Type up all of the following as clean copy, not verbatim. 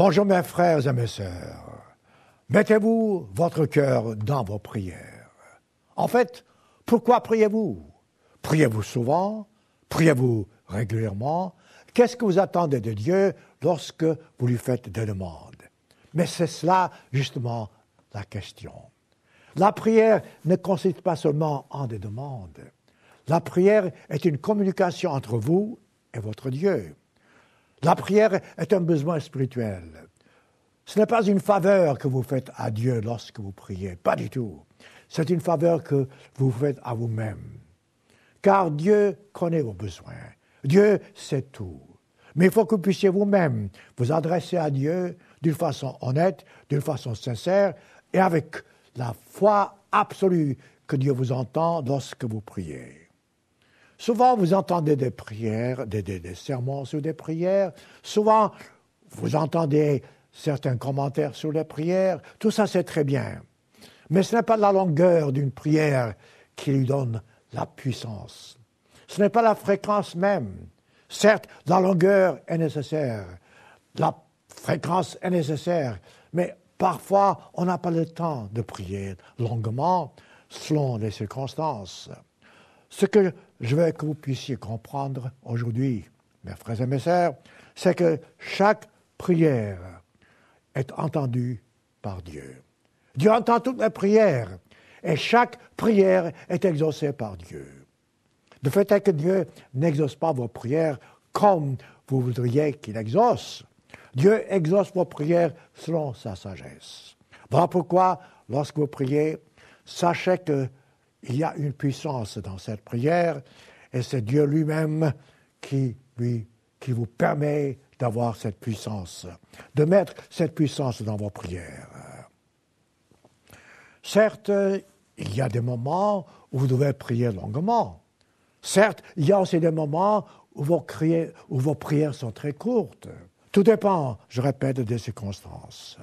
Bonjour mes frères et mes sœurs. Mettez-vous votre cœur dans vos prières. En fait, pourquoi priez-vous? Priez-vous souvent? Priez-vous régulièrement? Qu'est-ce que vous attendez de Dieu lorsque vous lui faites des demandes? Mais c'est cela, justement, la question. La prière ne consiste pas seulement en des demandes. La prière est une communication entre vous et votre Dieu. La prière est un besoin spirituel. Ce n'est pas une faveur que vous faites à Dieu lorsque vous priez, pas du tout. C'est une faveur que vous faites à vous-même. Car Dieu connaît vos besoins. Dieu sait tout. Mais il faut que vous puissiez vous-même vous adresser à Dieu d'une façon honnête, d'une façon sincère et avec la foi absolue que Dieu vous entend lorsque vous priez. Souvent, vous entendez des prières, des sermons sur des prières. Souvent, vous entendez certains commentaires sur les prières. Tout ça, c'est très bien. Mais ce n'est pas la longueur d'une prière qui lui donne la puissance. Ce n'est pas la fréquence même. Certes, la longueur est nécessaire. La fréquence est nécessaire. Mais parfois, on n'a pas le temps de prier longuement selon les circonstances. Ce que je veux que vous puissiez comprendre aujourd'hui, mes frères et mes sœurs, c'est que chaque prière est entendue par Dieu. Dieu entend toutes les prières et chaque prière est exaucée par Dieu. Le fait est que Dieu n'exauce pas vos prières comme vous voudriez qu'il exauce. Dieu exauce vos prières selon sa sagesse. Voilà pourquoi, lorsque vous priez, sachez qu'il y a une puissance dans cette prière et c'est Dieu lui-même qui vous permet d'avoir cette puissance, de mettre cette puissance dans vos prières. Certes, il y a des moments où vous devez prier longuement. Certes, il y a aussi des moments où vos prières sont très courtes. Tout dépend, je répète, des circonstances.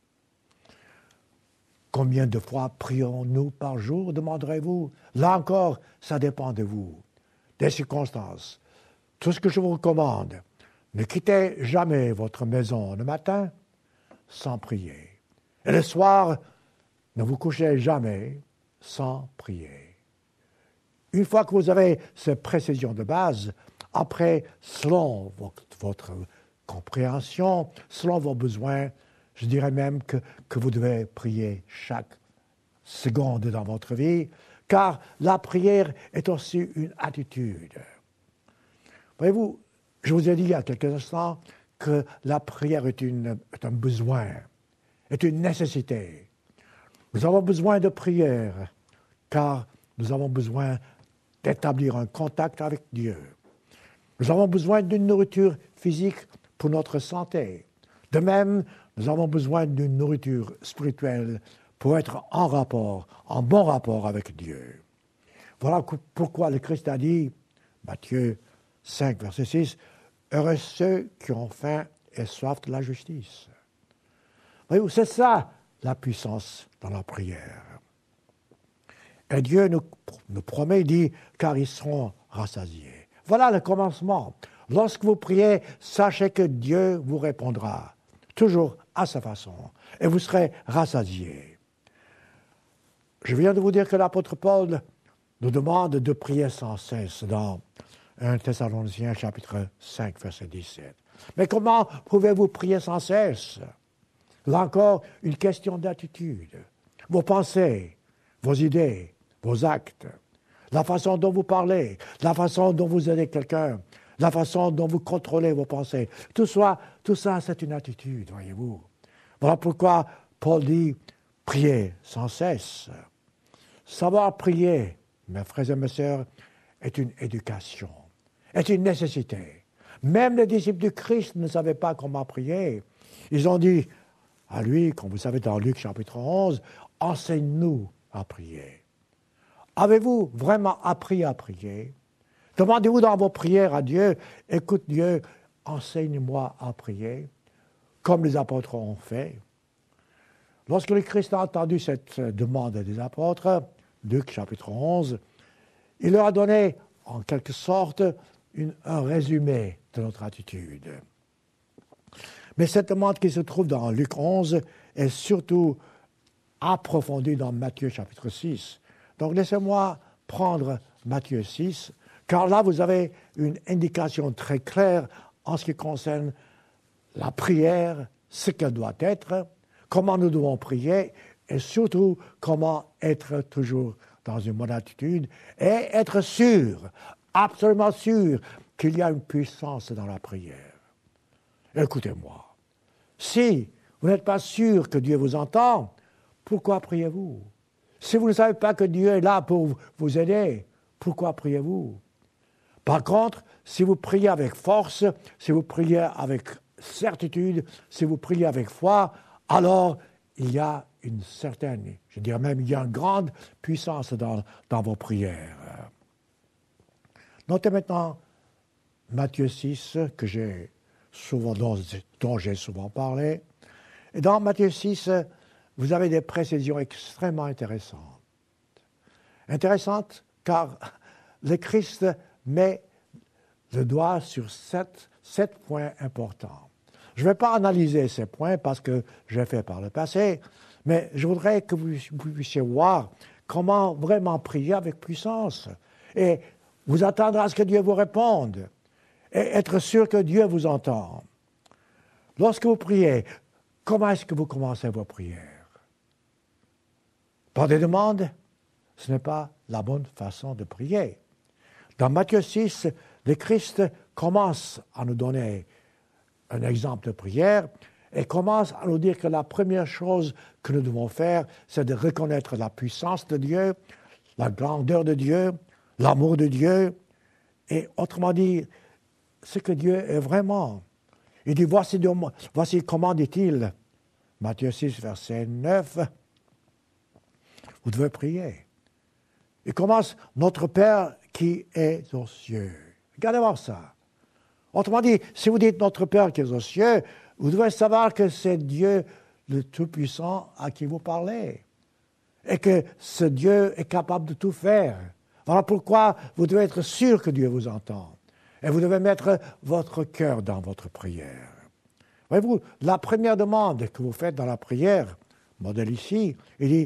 Combien de fois prions-nous par jour, demanderez-vous? Là encore, ça dépend de vous, des circonstances. Tout ce que je vous recommande, ne quittez jamais votre maison le matin sans prier. Et le soir, ne vous couchez jamais sans prier. Une fois que vous avez ces précisions de base, après, selon votre compréhension, selon vos besoins, je dirais même que vous devez prier chaque seconde dans votre vie, car la prière est aussi une attitude. Voyez-vous, je vous ai dit il y a quelques instants que la prière est un besoin, est une nécessité. Nous avons besoin de prière, car nous avons besoin d'établir un contact avec Dieu. Nous avons besoin d'une nourriture physique pour notre santé. De même, nous avons besoin d'une nourriture spirituelle pour être en bon rapport avec Dieu. Voilà pourquoi le Christ a dit, Matthieu 5, verset 6, « Heureux ceux qui ont faim et soif de la justice. » Voyez-vous, c'est ça la puissance dans la prière. Et Dieu nous promet, il dit, car ils seront rassasiés. Voilà le commencement. Lorsque vous priez, sachez que Dieu vous répondra, toujours à sa façon, et vous serez rassasiés. Je viens de vous dire que l'apôtre Paul nous demande de prier sans cesse dans 1 Thessaloniciens chapitre 5, verset 17. Mais comment pouvez-vous prier sans cesse? Là encore, une question d'attitude. Vos pensées, vos idées, vos actes, la façon dont vous parlez, la façon dont vous aidez quelqu'un, la façon dont vous contrôlez vos pensées. Tout ça, c'est une attitude, voyez-vous. Voilà pourquoi Paul dit, priez sans cesse. Savoir prier, mes frères et mes sœurs, est une éducation, est une nécessité. Même les disciples du Christ ne savaient pas comment prier. Ils ont dit à lui, comme vous savez dans Luc chapitre 11, « Enseigne-nous à prier. » Avez-vous vraiment appris à prier? Demandez-vous dans vos prières à Dieu, « Écoute Dieu, enseigne-moi à prier. » Comme les apôtres ont fait. Lorsque le Christ a entendu cette demande des apôtres, Luc chapitre 11, il leur a donné, en quelque sorte, un résumé de notre attitude. Mais cette demande qui se trouve dans Luc 11 est surtout approfondie dans Matthieu chapitre 6. Donc laissez-moi prendre Matthieu 6, car là vous avez une indication très claire en ce qui concerne la prière, ce qu'elle doit être, comment nous devons prier et surtout comment être toujours dans une bonne attitude et être sûr, absolument sûr qu'il y a une puissance dans la prière. Écoutez-moi, si vous n'êtes pas sûr que Dieu vous entend, pourquoi priez-vous? Si vous ne savez pas que Dieu est là pour vous aider, pourquoi priez-vous? Par contre, si vous priez avec force, si vous priez avec certitude, si vous priez avec foi, alors il y a une certaine, je dirais même, il y a une grande puissance dans vos prières. Notez maintenant Matthieu 6, dont j'ai souvent parlé. Et dans Matthieu 6, vous avez des précisions extrêmement intéressantes. Intéressantes car le Christ met le doigt sur sept points importants. Je ne vais pas analyser ces points parce que j'ai fait par le passé, mais je voudrais que vous puissiez voir comment vraiment prier avec puissance et vous attendre à ce que Dieu vous réponde et être sûr que Dieu vous entend. Lorsque vous priez, comment est-ce que vous commencez vos prières? Par des demandes? Ce n'est pas la bonne façon de prier. Dans Matthieu 6, le Christ commence à nous donner un exemple de prière et commence à nous dire que la première chose que nous devons faire, c'est de reconnaître la puissance de Dieu, la grandeur de Dieu, l'amour de Dieu, et autrement dit, ce que Dieu est vraiment. Il dit, voici comment dit-il, Matthieu 6, verset 9, vous devez prier. Il commence, notre Père qui est aux cieux. Regardez-moi ça. Autrement dit, si vous dites notre Père qui est aux cieux, vous devez savoir que c'est Dieu le Tout-Puissant à qui vous parlez. Et que ce Dieu est capable de tout faire. Voilà pourquoi vous devez être sûr que Dieu vous entend. Et vous devez mettre votre cœur dans votre prière. Voyez-vous, la première demande que vous faites dans la prière, modèle ici, il dit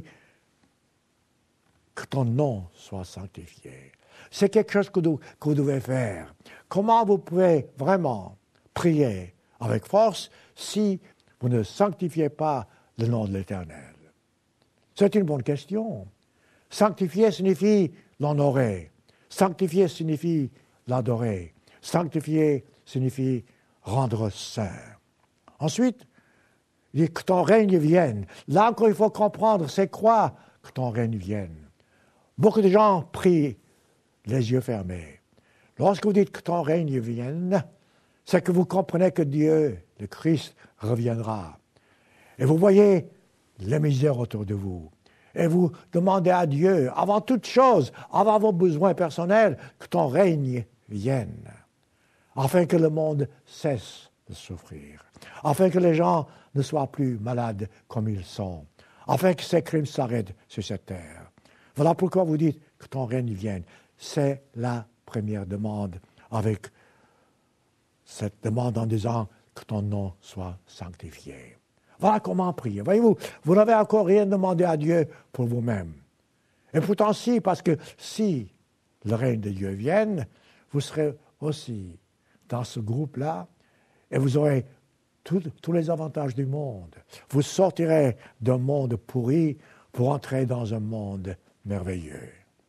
que ton nom soit sanctifié. C'est quelque chose que vous devez faire. Comment vous pouvez vraiment prier avec force si vous ne sanctifiez pas le nom de l'Éternel? C'est une bonne question. Sanctifier signifie l'honorer. Sanctifier signifie l'adorer. Sanctifier signifie rendre saint. Ensuite, il dit que ton règne vienne. Là encore, il faut comprendre, c'est quoi que ton règne vienne? Beaucoup de gens prient les yeux fermés. Lorsque vous dites que ton règne vienne, c'est que vous comprenez que Dieu, le Christ, reviendra. Et vous voyez les misères autour de vous. Et vous demandez à Dieu, avant toute chose, avant vos besoins personnels, que ton règne vienne, afin que le monde cesse de souffrir, afin que les gens ne soient plus malades comme ils sont, afin que ces crimes s'arrêtent sur cette terre. Voilà pourquoi vous dites que ton règne vienne. C'est la première demande, avec cette demande en disant que ton nom soit sanctifié. Voilà comment prier. Voyez-vous, vous n'avez encore rien demandé à Dieu pour vous-même. Et pourtant, si, parce que si le règne de Dieu vienne, vous serez aussi dans ce groupe-là et vous aurez tous les avantages du monde. Vous sortirez d'un monde pourri pour entrer dans un monde merveilleux.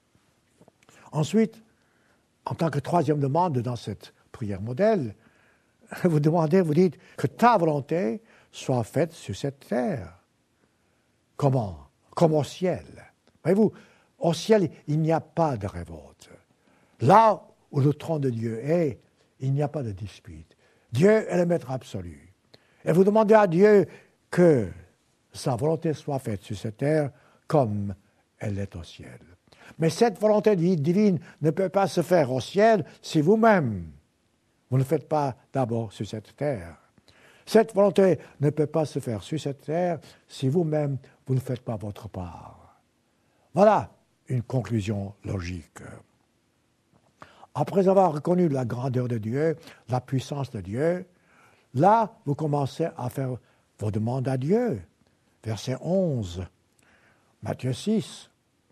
Ensuite, en tant que troisième demande dans cette prière modèle, vous dites que ta volonté soit faite sur cette terre. Comment? Comme au ciel. Voyez-vous, au ciel, il n'y a pas de révolte. Là où le trône de Dieu est, il n'y a pas de dispute. Dieu est le maître absolu. Et vous demandez à Dieu que sa volonté soit faite sur cette terre comme elle est au ciel. Mais cette volonté divine ne peut pas se faire au ciel si vous-même, vous ne faites pas d'abord sur cette terre. Cette volonté ne peut pas se faire sur cette terre si vous-même, vous ne faites pas votre part. Voilà une conclusion logique. Après avoir reconnu la grandeur de Dieu, la puissance de Dieu, Là, vous commencez à faire vos demandes à Dieu. Verset 11, Matthieu 6.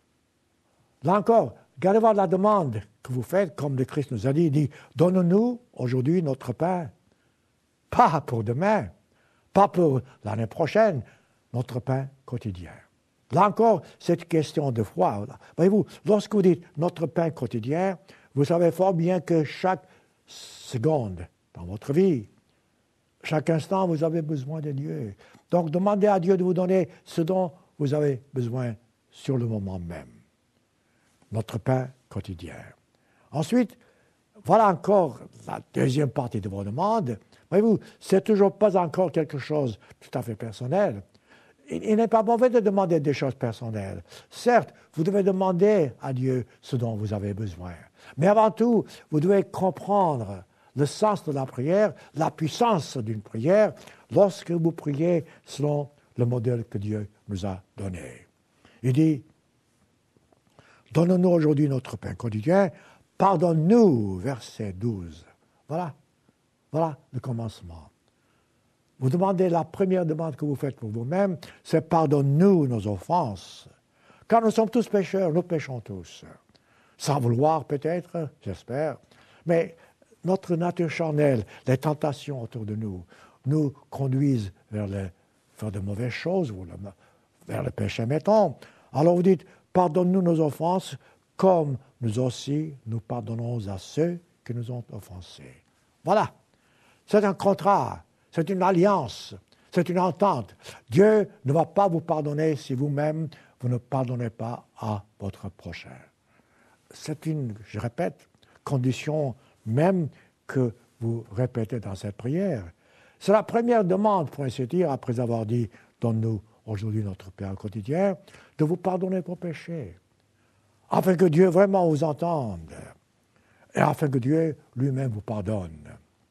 Là encore, regardez voir la demande que vous faites, comme le Christ nous a dit. Il dit, donne-nous aujourd'hui notre pain. Pas pour demain, pas pour l'année prochaine, notre pain quotidien. Là encore, cette question de foi. Voyez-vous, lorsque vous dites notre pain quotidien, vous savez fort bien que chaque seconde dans votre vie, chaque instant, vous avez besoin de Dieu. Donc, demandez à Dieu de vous donner ce dont vous avez besoin sur le moment même. Notre pain quotidien. Ensuite, voilà encore la deuxième partie de vos demandes. Voyez-vous, c'est toujours pas encore quelque chose de tout à fait personnel. Il n'est pas mauvais de demander des choses personnelles. Certes, vous devez demander à Dieu ce dont vous avez besoin. Mais avant tout, vous devez comprendre le sens de la prière, la puissance d'une prière, lorsque vous priez selon le modèle que Dieu nous a donné. Il dit, donne-nous aujourd'hui notre pain quotidien, pardonne-nous, verset 12. Voilà le commencement. Vous demandez, la première demande que vous faites pour vous-même, c'est pardonne-nous nos offenses. Car nous sommes tous pécheurs, nous péchons tous. Sans vouloir peut-être, j'espère, mais notre nature charnelle, les tentations autour de nous conduisent vers de mauvaises choses, ou vers le péché, mettons. Alors vous dites, pardonne-nous nos offenses, comme nous aussi nous pardonnons à ceux qui nous ont offensés. Voilà, c'est un contrat, c'est une alliance, c'est une entente. Dieu ne va pas vous pardonner si vous-même, vous ne pardonnez pas à votre prochain. C'est une, je répète, condition même que vous répétez dans cette prière. C'est la première demande, pour ainsi dire, après avoir dit « Donne-nous aujourd'hui notre pain quotidien », de vous pardonner vos péchés, afin que Dieu vraiment vous entende, et afin que Dieu lui-même vous pardonne.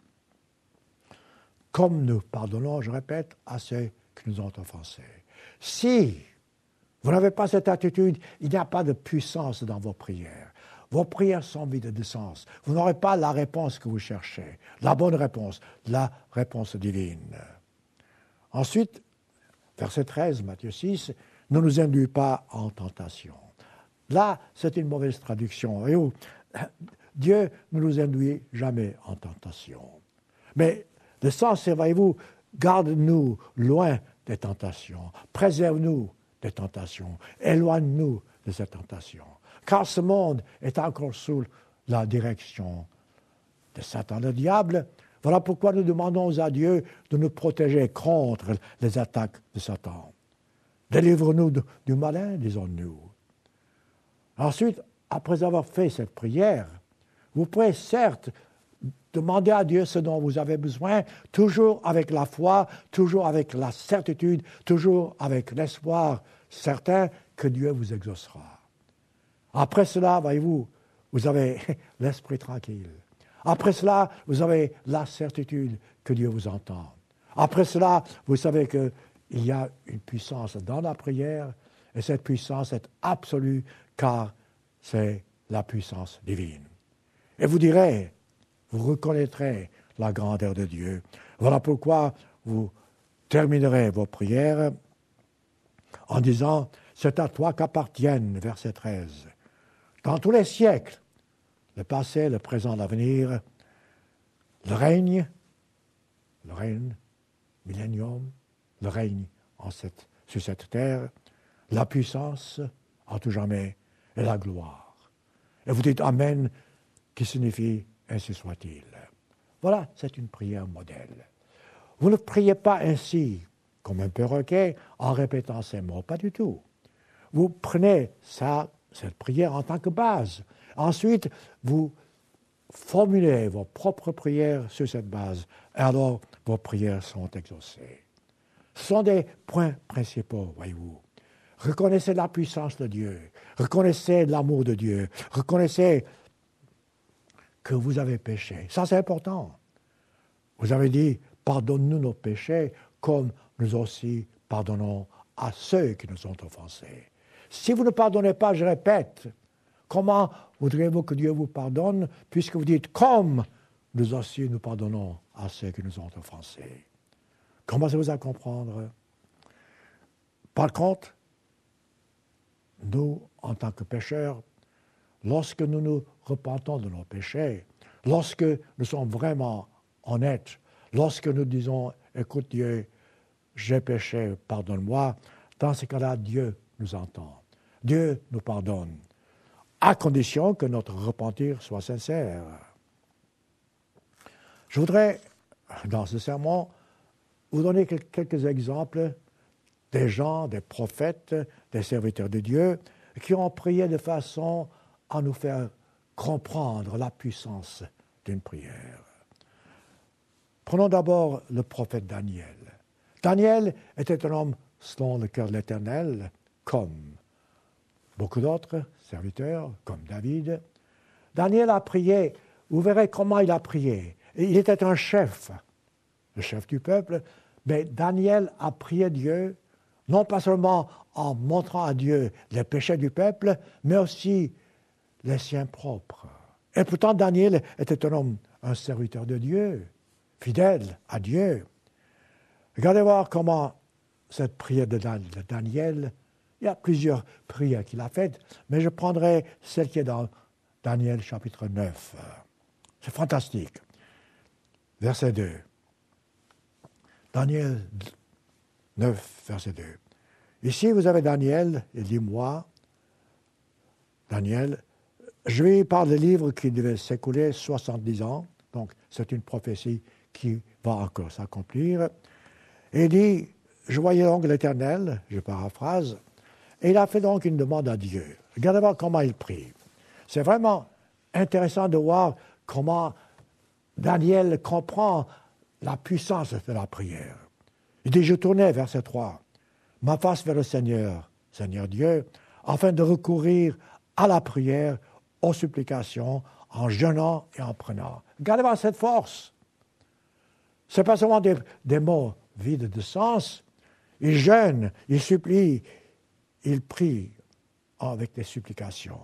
Comme nous pardonnons, je répète, à ceux qui nous ont offensés. Si vous n'avez pas cette attitude, il n'y a pas de puissance dans vos prières. Vos prières sont vides de sens. Vous n'aurez pas la réponse que vous cherchez, la bonne réponse, la réponse divine. Ensuite, verset 13, Matthieu 6, ne nous induis pas en tentation. Là, c'est une mauvaise traduction. Et Dieu ne nous induit jamais en tentation. Mais le sens, c'est, voyez-vous, garde-nous loin des tentations, préserve-nous des tentations, éloigne-nous de ces tentations. Car ce monde est encore sous la direction de Satan, le diable. Voilà pourquoi nous demandons à Dieu de nous protéger contre les attaques de Satan. Délivre-nous du malin, disons-nous. Ensuite, après avoir fait cette prière, vous pouvez certes demander à Dieu ce dont vous avez besoin, toujours avec la foi, toujours avec la certitude, toujours avec l'espoir certain que Dieu vous exaucera. Après cela, voyez-vous, vous avez l'esprit tranquille. Après cela, vous avez la certitude que Dieu vous entend. Après cela, vous savez qu'il y a une puissance dans la prière, et cette puissance est absolue, car c'est la puissance divine. Et vous direz, vous reconnaîtrez la grandeur de Dieu. Voilà pourquoi vous terminerez vos prières en disant, c'est à toi qu'appartiennent, verset 13, dans tous les siècles, le passé, le présent, l'avenir, le règne, millénium, le règne sur cette terre, la puissance en tout jamais et la gloire. Et vous dites Amen, qui signifie ainsi soit-il. Voilà, c'est une prière modèle. Vous ne priez pas ainsi, comme un perroquet, en répétant ces mots, pas du tout. Vous prenez cette prière en tant que base. Ensuite, vous formulez vos propres prières sur cette base, et alors vos prières sont exaucées. Ce sont des points principaux, voyez-vous. Reconnaissez la puissance de Dieu, reconnaissez l'amour de Dieu, reconnaissez que vous avez péché. Ça, c'est important. Vous avez dit, pardonne-nous nos péchés, comme nous aussi pardonnons à ceux qui nous ont offensés. Si vous ne pardonnez pas, je répète, comment voudriez-vous que Dieu vous pardonne, puisque vous dites, comme nous aussi nous pardonnons à ceux qui nous ont offensés. Commencez-vous à comprendre? Par contre, nous, en tant que pécheurs, lorsque nous nous repentons de nos péchés, lorsque nous sommes vraiment honnêtes, lorsque nous disons « Écoute Dieu, j'ai péché, pardonne-moi », dans ce cas-là, Dieu nous entend. Dieu nous pardonne, à condition que notre repentir soit sincère. Je voudrais, dans ce sermon, vous donner quelques exemples des gens, des prophètes, des serviteurs de Dieu, qui ont prié de façon à nous faire comprendre la puissance d'une prière. Prenons d'abord le prophète Daniel. Daniel était un homme selon le cœur de l'Éternel, comme beaucoup d'autres serviteurs, comme David. Daniel a prié, vous verrez comment il a prié. Il était un chef, le chef du peuple, mais Daniel a prié Dieu, non pas seulement en montrant à Dieu les péchés du peuple, mais aussi les siens propres. Et pourtant, Daniel était un homme, un serviteur de Dieu, fidèle à Dieu. Regardez voir comment cette prière de Daniel, il y a plusieurs prières qu'il a faites, mais je prendrai celle qui est dans Daniel chapitre 9. C'est fantastique. Verset 2. Daniel 9, verset 2. Ici, vous avez Daniel, il dit « Moi, Daniel, je lui parle des livres qui devaient s'écouler 70 ans, donc c'est une prophétie qui va encore s'accomplir. Et il dit, je voyais donc l'Éternel, je paraphrase, et il a fait donc une demande à Dieu. Regardez voir comment il prie. C'est vraiment intéressant de voir comment Daniel comprend la puissance de la prière. Il dit, je tournais, verset 3, ma face vers le Seigneur, Seigneur Dieu, afin de recourir à la prière, aux supplications, en jeûnant et en prenant. Regardez voir cette force. Ce n'est pas seulement des mots vides de sens. Il jeûne, il supplie, il prie avec des supplications.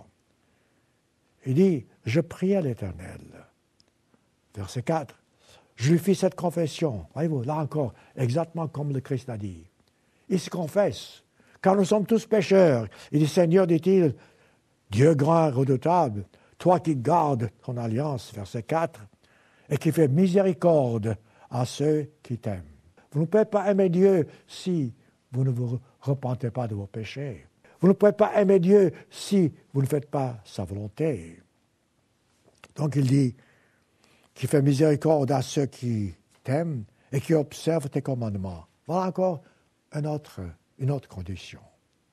Il dit, je prie à l'Éternel. Verset 4. Je lui fis cette confession. Voyez-vous, là encore, exactement comme le Christ a dit. Il se confesse, car nous sommes tous pécheurs. Il dit, Seigneur, dit-il, Dieu grand et redoutable, toi qui gardes ton alliance, verset 4, et qui fais miséricorde à ceux qui t'aiment. Vous ne pouvez pas aimer Dieu si vous ne vous repentez pas de vos péchés. Vous ne pouvez pas aimer Dieu si vous ne faites pas sa volonté. Donc il dit, qui fait miséricorde à ceux qui t'aiment et qui observent tes commandements. Voilà encore une autre condition.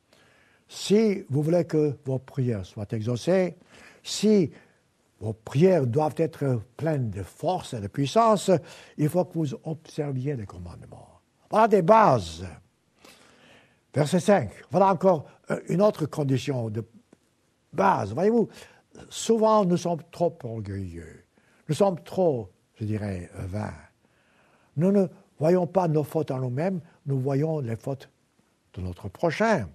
Si vous voulez que vos prières soient exaucées, si vos prières doivent être pleines de force et de puissance, il faut que vous observiez les commandements. Voilà des bases. Verset 5. Voilà encore une autre condition de base. Voyez-vous, souvent nous sommes trop orgueilleux. Nous sommes trop, je dirais, vains. Nous ne voyons pas nos fautes en nous-mêmes, nous voyons les fautes de notre prochain.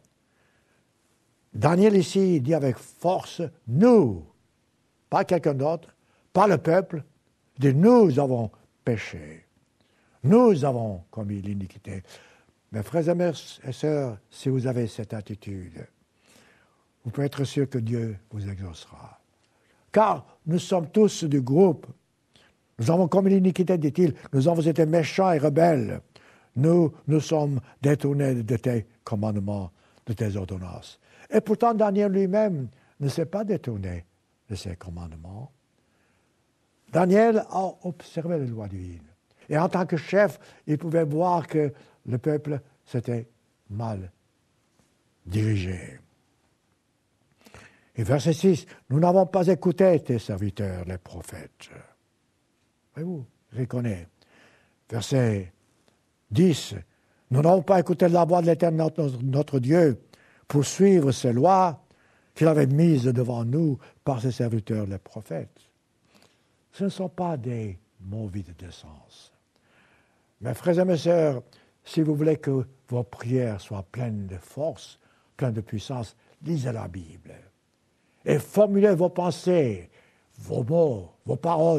Daniel ici dit avec force, nous, pas quelqu'un d'autre, pas le peuple, il dit nous avons péché. Nous avons commis l'iniquité. Mes frères et sœurs, si vous avez cette attitude, vous pouvez être sûr que Dieu vous exaucera. Car nous sommes tous du groupe. Nous avons commis l'iniquité, dit-il. Nous avons été méchants et rebelles. Nous sommes détournés de tes commandements, de tes ordonnances. Et pourtant, Daniel lui-même ne s'est pas détourné de ses commandements. Daniel a observé les lois divines. Et en tant que chef, il pouvait voir que le peuple s'était mal dirigé. Et verset 6, nous n'avons pas écouté tes serviteurs, les prophètes. Voyez-vous, reconnaissez. Verset 10, nous n'avons pas écouté la voix de l'Éternel, notre Dieu, pour suivre ces lois qu'il avait mises devant nous par ses serviteurs, les prophètes. Ce ne sont pas des mots vides de sens. Mes frères et mes sœurs, si vous voulez que vos prières soient pleines de force, pleines de puissance, lisez la Bible. Et formulez vos pensées, vos mots, vos paroles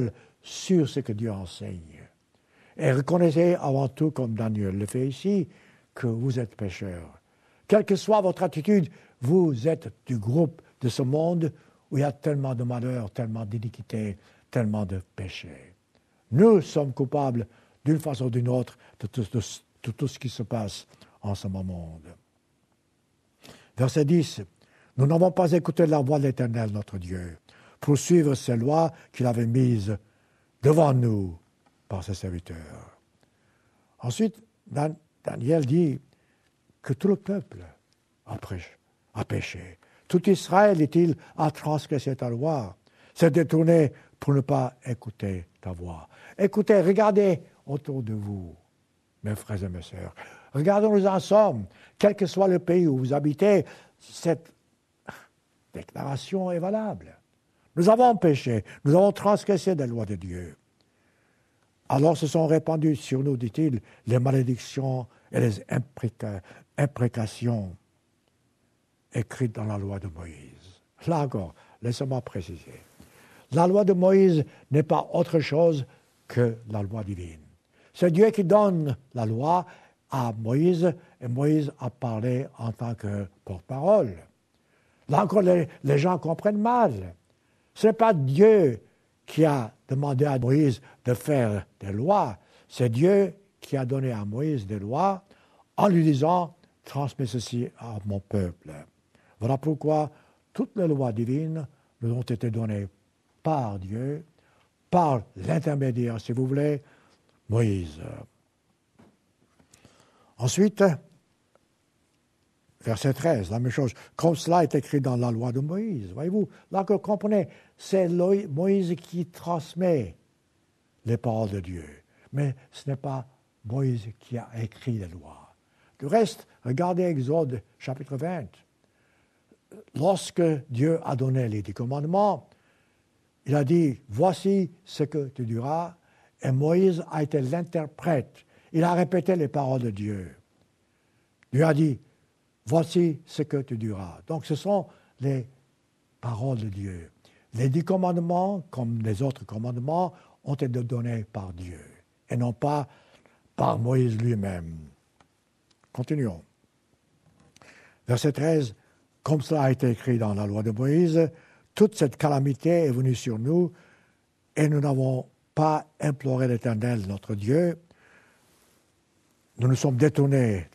sur ce que Dieu enseigne. Et reconnaissez avant tout, comme Daniel le fait ici, que vous êtes pécheurs. Quelle que soit votre attitude, vous êtes du groupe de ce monde où il y a tellement de malheur, tellement d'iniquité, tellement de péché. Nous sommes coupables d'une façon ou d'une autre de tout ce qui se passe en ce monde. Verset 10. Nous n'avons pas écouté la voix de l'Éternel, notre Dieu, pour suivre ses lois qu'il avait mises devant nous par ses serviteurs. Ensuite, Daniel dit que tout le peuple a péché. Tout Israël, dit-il, a transgressé ta loi, s'est détourné pour ne pas écouter ta voix. Écoutez, regardez autour de vous, mes frères et mes sœurs. Regardons où nous en sommes. Quel que soit le pays où vous habitez, cette déclaration est valable. Nous avons péché, nous avons transgressé la loi de Dieu. Alors se sont répandues sur nous, dit-il, les malédictions et les imprécations écrites dans la loi de Moïse. Là encore, laissez-moi préciser. La loi de Moïse n'est pas autre chose que la loi divine. C'est Dieu qui donne la loi à Moïse, et Moïse a parlé en tant que porte-parole. Là encore, les gens comprennent mal. Ce n'est pas Dieu qui a demandé à Moïse de faire des lois, c'est Dieu qui a donné à Moïse des lois en lui disant « transmets ceci à mon peuple ». Voilà pourquoi toutes les lois divines nous ont été données par Dieu, par l'intermédiaire, si vous voulez, Moïse. Ensuite, verset 13, la même chose. Comme cela est écrit dans la loi de Moïse. Voyez-vous, là que vous comprenez, c'est Moïse qui transmet les paroles de Dieu. Mais ce n'est pas Moïse qui a écrit les lois. Du reste, regardez Exode chapitre 20. Lorsque Dieu a donné les 10 commandements, il a dit, voici ce que tu diras, et Moïse a été l'interprète. Il a répété les paroles de Dieu. Dieu a dit, voici ce que tu diras. Donc ce sont les paroles de Dieu. Les 10 commandements, comme les autres commandements, ont été donnés par Dieu, et non pas par Moïse lui-même. Continuons. Verset 13. Comme cela a été écrit dans la loi de Moïse, toute cette calamité est venue sur nous et nous n'avons pas imploré l'Éternel, notre Dieu. Nous ne sommes pas détournés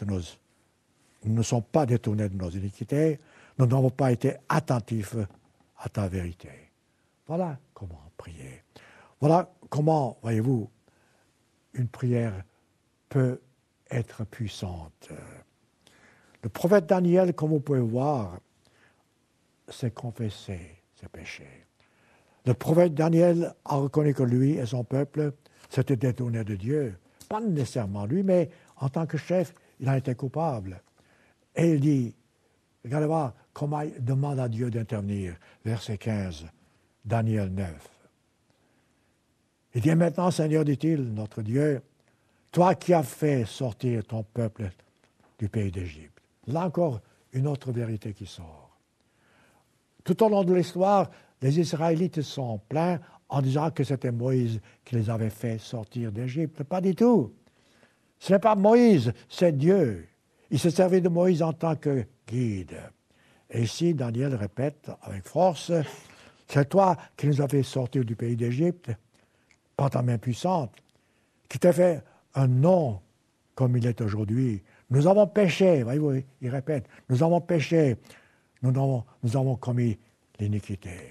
de nos iniquités. Nous n'avons pas été attentifs à ta vérité. Voilà comment prier. Voilà comment, voyez-vous, une prière peut être puissante. Le prophète Daniel, comme vous pouvez voir, s'est confessé ses péchés. Le prophète Daniel a reconnu que lui et son peuple s'étaient détournés de Dieu. Pas nécessairement lui, mais en tant que chef, il a été coupable. Et il dit, regardez voir comment il demande à Dieu d'intervenir. Verset 15, Daniel 9. Il dit, maintenant, Seigneur, dit-il, notre Dieu, toi qui as fait sortir ton peuple du pays d'Égypte. Là encore, une autre vérité qui sort. Tout au long de l'histoire, les Israélites sont plaints en disant que c'était Moïse qui les avait fait sortir d'Égypte. Pas du tout. Ce n'est pas Moïse, c'est Dieu. Il s'est servi de Moïse en tant que guide. Et ici, Daniel répète avec force, c'est toi qui nous as fait sortir du pays d'Égypte par ta main puissante, qui t'a fait un nom comme il est aujourd'hui. Nous avons péché, voyez-vous, il répète, nous avons péché, nous avons commis l'iniquité.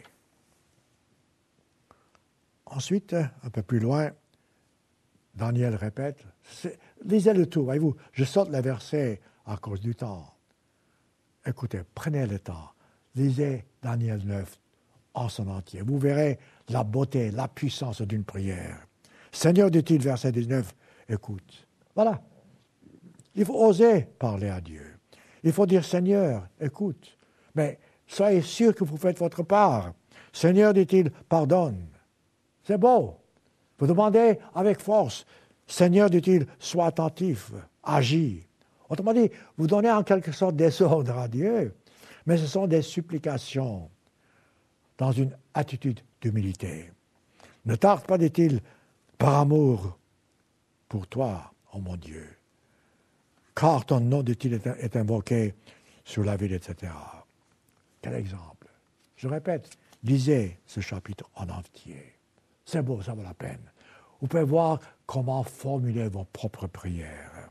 Ensuite, un peu plus loin, Daniel répète, lisez le tout, voyez-vous, je saute les versets à cause du temps. Écoutez, prenez le temps, lisez Daniel 9 en son entier. Vous verrez la beauté, la puissance d'une prière. Seigneur, dit-il, verset 19, écoute. Voilà. Il faut oser parler à Dieu. Il faut dire, Seigneur, écoute. Mais soyez sûr que vous faites votre part. Seigneur, dit-il, pardonne. C'est beau. Vous demandez avec force. Seigneur, dit-il, sois attentif, agis. Autrement dit, vous donnez en quelque sorte des ordres à Dieu, mais ce sont des supplications dans une attitude d'humilité. Ne tarde pas, dit-il, par amour pour toi, ô mon Dieu. Car ton nom, dit-il, est invoqué sur la ville, etc. Quel exemple. Je répète, lisez ce chapitre en entier. C'est beau, ça vaut la peine. Vous pouvez voir comment formuler vos propres prières.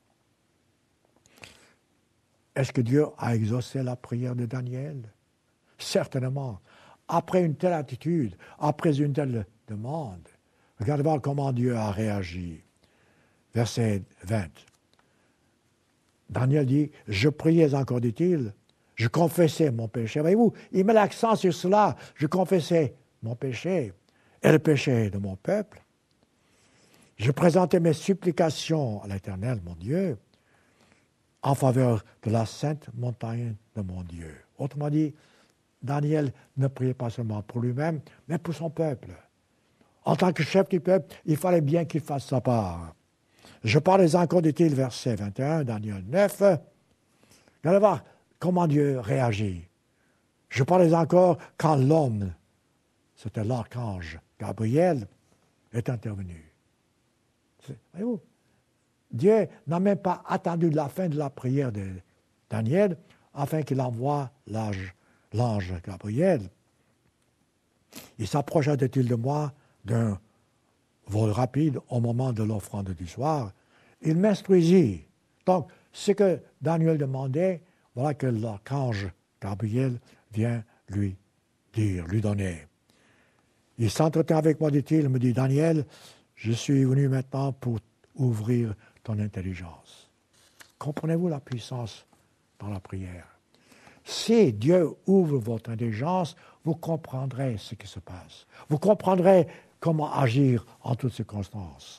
Est-ce que Dieu a exaucé la prière de Daniel? Certainement. Après une telle attitude, après une telle demande, regardez voir comment Dieu a réagi. Verset 20. Daniel dit, « Je priais encore, dit-il, je confessais mon péché. » Voyez-vous, il met l'accent sur cela. Je confessais mon péché et le péché de mon peuple. Je présentais mes supplications à l'Éternel, mon Dieu, en faveur de la sainte montagne de mon Dieu. Autrement dit, Daniel ne priait pas seulement pour lui-même, mais pour son peuple. En tant que chef du peuple, il fallait bien qu'il fasse sa part. Je parlais encore, dit-il, verset 21, Daniel 9. Allez voir comment Dieu réagit. Je parlais encore quand l'homme, c'était l'archange Gabriel, est intervenu. Voyez-vous, Dieu n'a même pas attendu la fin de la prière de Daniel afin qu'il envoie l'ange Gabriel. Il s'approcha, dit-il, de moi d'un vol rapide au moment de l'offrande du soir. Il m'instruisit. Donc, ce que Daniel demandait, voilà que l'archange Gabriel vient lui dire, lui donner. Il s'entretient avec moi, dit-il, il me dit, Daniel, je suis venu maintenant pour ouvrir ton intelligence. Comprenez-vous la puissance dans la prière? Si Dieu ouvre votre intelligence, vous comprendrez ce qui se passe. Vous comprendrez comment agir en toutes circonstances.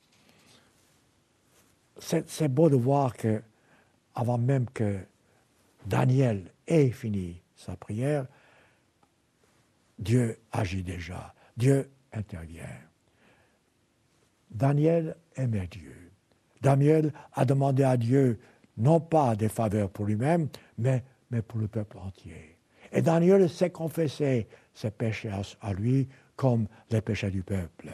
C'est beau de voir que, avant même que Daniel ait fini sa prière, Dieu agit déjà. Dieu intervient. Daniel aimait Dieu. Daniel a demandé à Dieu non pas des faveurs pour lui-même, mais pour le peuple entier. Et Daniel s'est confessé ses péchés à lui comme les péchés du peuple.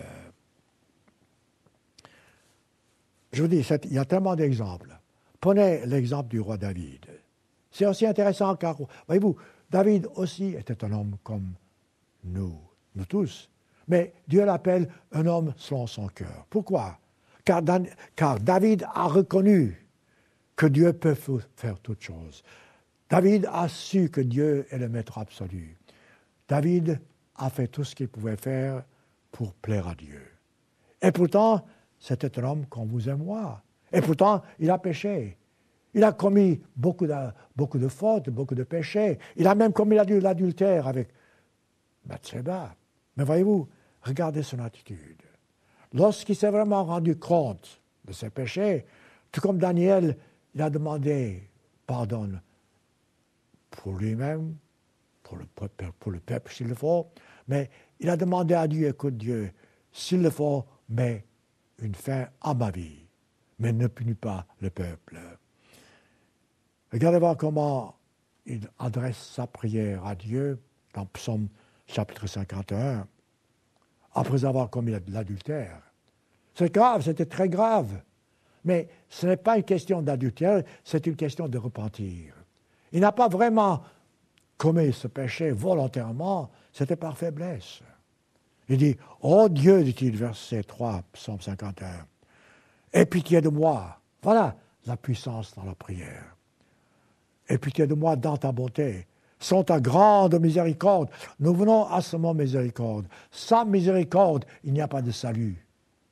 Je vous dis, il y a tellement d'exemples. Prenez l'exemple du roi David. C'est aussi intéressant car, voyez-vous, David aussi était un homme comme nous tous. Mais Dieu l'appelle un homme selon son cœur. Pourquoi? Car David a reconnu que Dieu peut faire toutes choses. David a su que Dieu est le maître absolu. David a fait tout ce qu'il pouvait faire pour plaire à Dieu. Et pourtant, c'était un homme comme vous et moi. Et pourtant, il a péché. Il a commis beaucoup de fautes, beaucoup de péchés. Il a même commis l'adultère avec Bathsheba. Mais voyez-vous, regardez son attitude. Lorsqu'il s'est vraiment rendu compte de ses péchés, tout comme Daniel, il a demandé pardon pour lui-même, pour le peuple s'il le faut, mais il a demandé à Dieu, écoute Dieu, s'il le faut, mets une fin à ma vie, mais ne punis pas le peuple. Regardez voir comment il adresse sa prière à Dieu dans Psaume chapitre 51, après avoir commis l'adultère. C'est grave, c'était très grave. Mais ce n'est pas une question d'adultère, c'est une question de repentir. Il n'a pas vraiment commis ce péché volontairement, c'était par faiblesse. Il dit, « Oh Dieu, dit-il, verset 3, Psaume 51, aie pitié de moi. » Voilà la puissance dans la prière. « Aie pitié de moi dans ta bonté. Sans ta grande miséricorde. » Nous venons à ce mot miséricorde. Sans miséricorde, il n'y a pas de salut.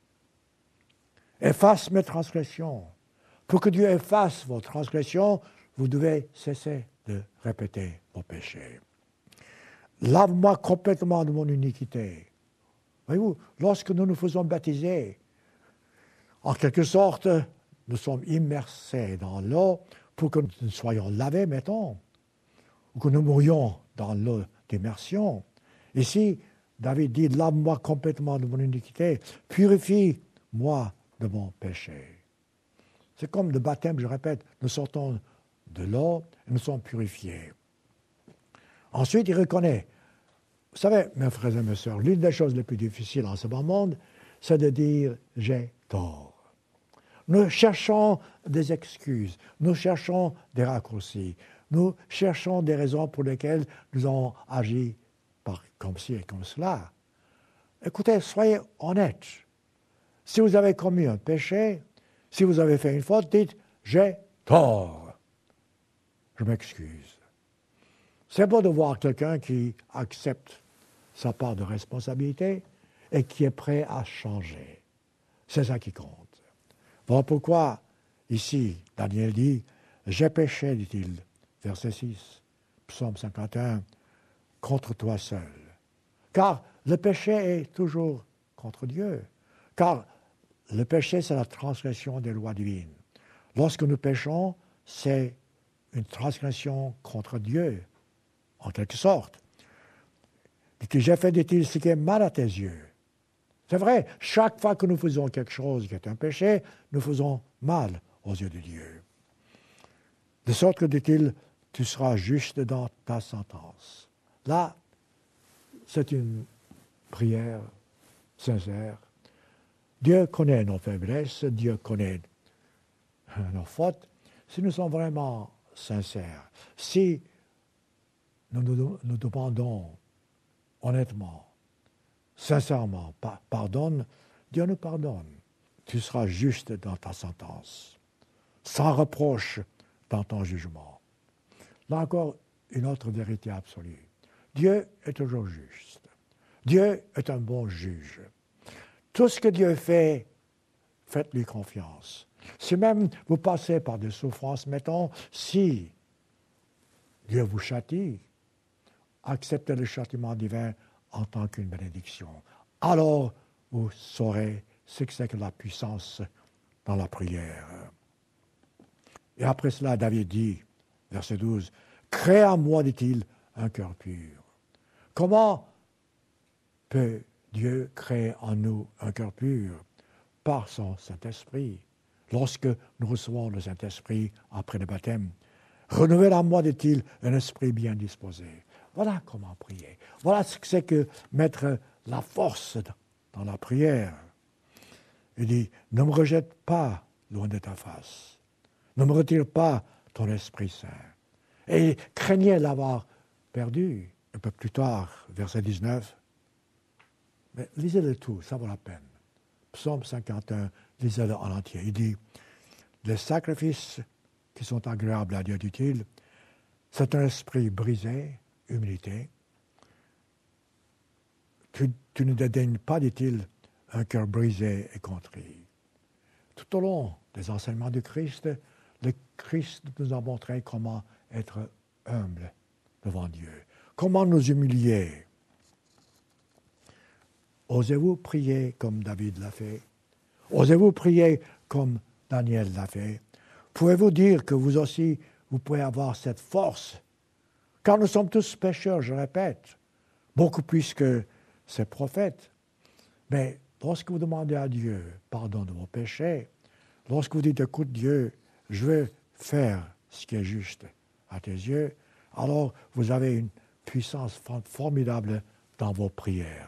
Efface mes transgressions. Pour que Dieu efface vos transgressions, vous devez cesser de répéter vos péchés. Lave-moi complètement de mon iniquité. Voyez-vous, lorsque nous nous faisons baptiser, en quelque sorte, nous sommes immersés dans l'eau pour que nous soyons lavés, mettons, ou que nous mourions dans l'eau d'immersion. Ici, David dit, lave-moi complètement de mon iniquité, purifie-moi de mon péché. C'est comme le baptême, je répète, nous sortons de l'eau et nous sommes purifiés. Ensuite, il reconnaît Vous savez, mes frères et mes sœurs, l'une des choses les plus difficiles en ce bas monde, c'est de dire « j'ai tort ». Nous cherchons des excuses, nous cherchons des raccourcis, nous cherchons des raisons pour lesquelles nous avons agi comme ci et comme cela. Écoutez, soyez honnêtes. Si vous avez commis un péché, si vous avez fait une faute, dites « j'ai tort ». Je m'excuse. C'est beau de voir quelqu'un qui accepte sa part de responsabilité et qui est prêt à changer. C'est ça qui compte. Voilà pourquoi, ici, Daniel dit « J'ai péché, dit-il, verset 6, psaume 51, contre toi seul. » Car le péché est toujours contre Dieu. Car le péché, c'est la transgression des lois divines. Lorsque nous péchons, c'est une transgression contre Dieu, en quelque sorte. Dit-il, j'ai fait, dit-il, ce qui est mal à tes yeux. C'est vrai, chaque fois que nous faisons quelque chose qui est un péché, nous faisons mal aux yeux de Dieu. De sorte que, dit-il, tu seras juste dans ta sentence. Là, c'est une prière sincère. Dieu connaît nos faiblesses, Dieu connaît nos fautes. Si nous sommes vraiment sincères, si nous demandons honnêtement, sincèrement, pardonne, Dieu nous pardonne. Tu seras juste dans ta sentence, sans reproche dans ton jugement. Là encore, une autre vérité absolue. Dieu est toujours juste. Dieu est un bon juge. Tout ce que Dieu fait, faites-lui confiance. Si même vous passez par des souffrances, mettons, si Dieu vous châtie, acceptez le châtiment divin en tant qu'une bénédiction. Alors, vous saurez ce que c'est que la puissance dans la prière. Et après cela, David dit, verset 12, « Crée en moi, dit-il, un cœur pur. » Comment peut Dieu créer en nous un cœur pur? Par son Saint-Esprit. Lorsque nous recevons le Saint-Esprit après le baptême, « Renouvelle en moi, dit-il, un esprit bien disposé. » Voilà comment prier. Voilà ce que c'est que mettre la force dans la prière. Il dit, ne me rejette pas loin de ta face. Ne me retire pas ton Esprit Saint. Et craignez l'avoir perdu. Un peu plus tard, verset 19. Mais lisez-le tout, ça vaut la peine. Psaume 51, lisez-le en entier. Il dit, les sacrifices qui sont agréables à Dieu, dit-il, c'est un esprit brisé, humilité. Tu ne dédaignes pas, dit-il, un cœur brisé et contrit. Tout au long des enseignements du Christ, le Christ nous a montré comment être humble devant Dieu, comment nous humilier. Osez-vous prier comme David l'a fait? Osez-vous prier comme Daniel l'a fait? Pouvez-vous dire que vous aussi, vous pouvez avoir cette force? Car nous sommes tous pécheurs, je répète, beaucoup plus que ces prophètes. Mais lorsque vous demandez à Dieu pardon de vos péchés, lorsque vous dites, écoute Dieu, je veux faire ce qui est juste à tes yeux, alors vous avez une puissance formidable dans vos prières.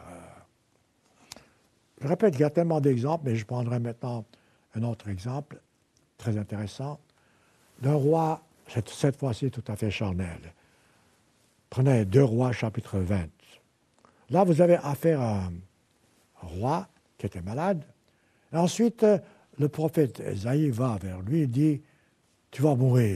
Je répète, il y a tellement d'exemples, mais je prendrai maintenant un autre exemple très intéressant d'un roi, cette fois-ci tout à fait charnel. Prenez 2 Rois, chapitre 20. Là, vous avez affaire à un roi qui était malade. Et ensuite, le prophète Ésaïe va vers lui et dit, « Tu vas mourir. »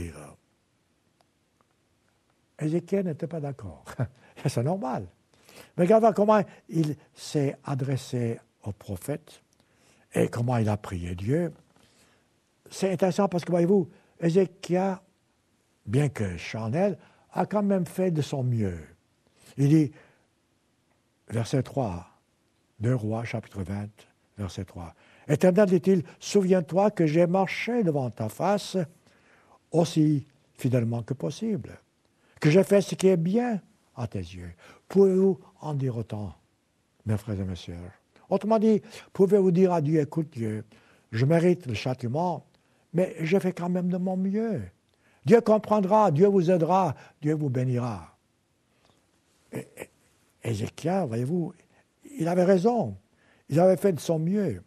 Ézéchiel n'était pas d'accord. C'est normal. Mais regardez comment il s'est adressé au prophète et comment il a prié Dieu. C'est intéressant parce que, voyez-vous, Ézéchiel, bien que charnel, a quand même fait de son mieux. Il dit, verset 3, 2 Rois, chapitre 20, verset 3. « Éternel, dit-il, souviens-toi que j'ai marché devant ta face aussi fidèlement que possible, que j'ai fait ce qui est bien à tes yeux. » Pouvez-vous en dire autant, mes frères et mes sœurs? Autrement dit, pouvez-vous dire à Dieu, écoute Dieu, je mérite le châtiment, mais j'ai fait quand même de mon mieux. Dieu comprendra, Dieu vous aidera, Dieu vous bénira. Et Ézéchias, voyez-vous, il avait raison. Il avait fait de son mieux.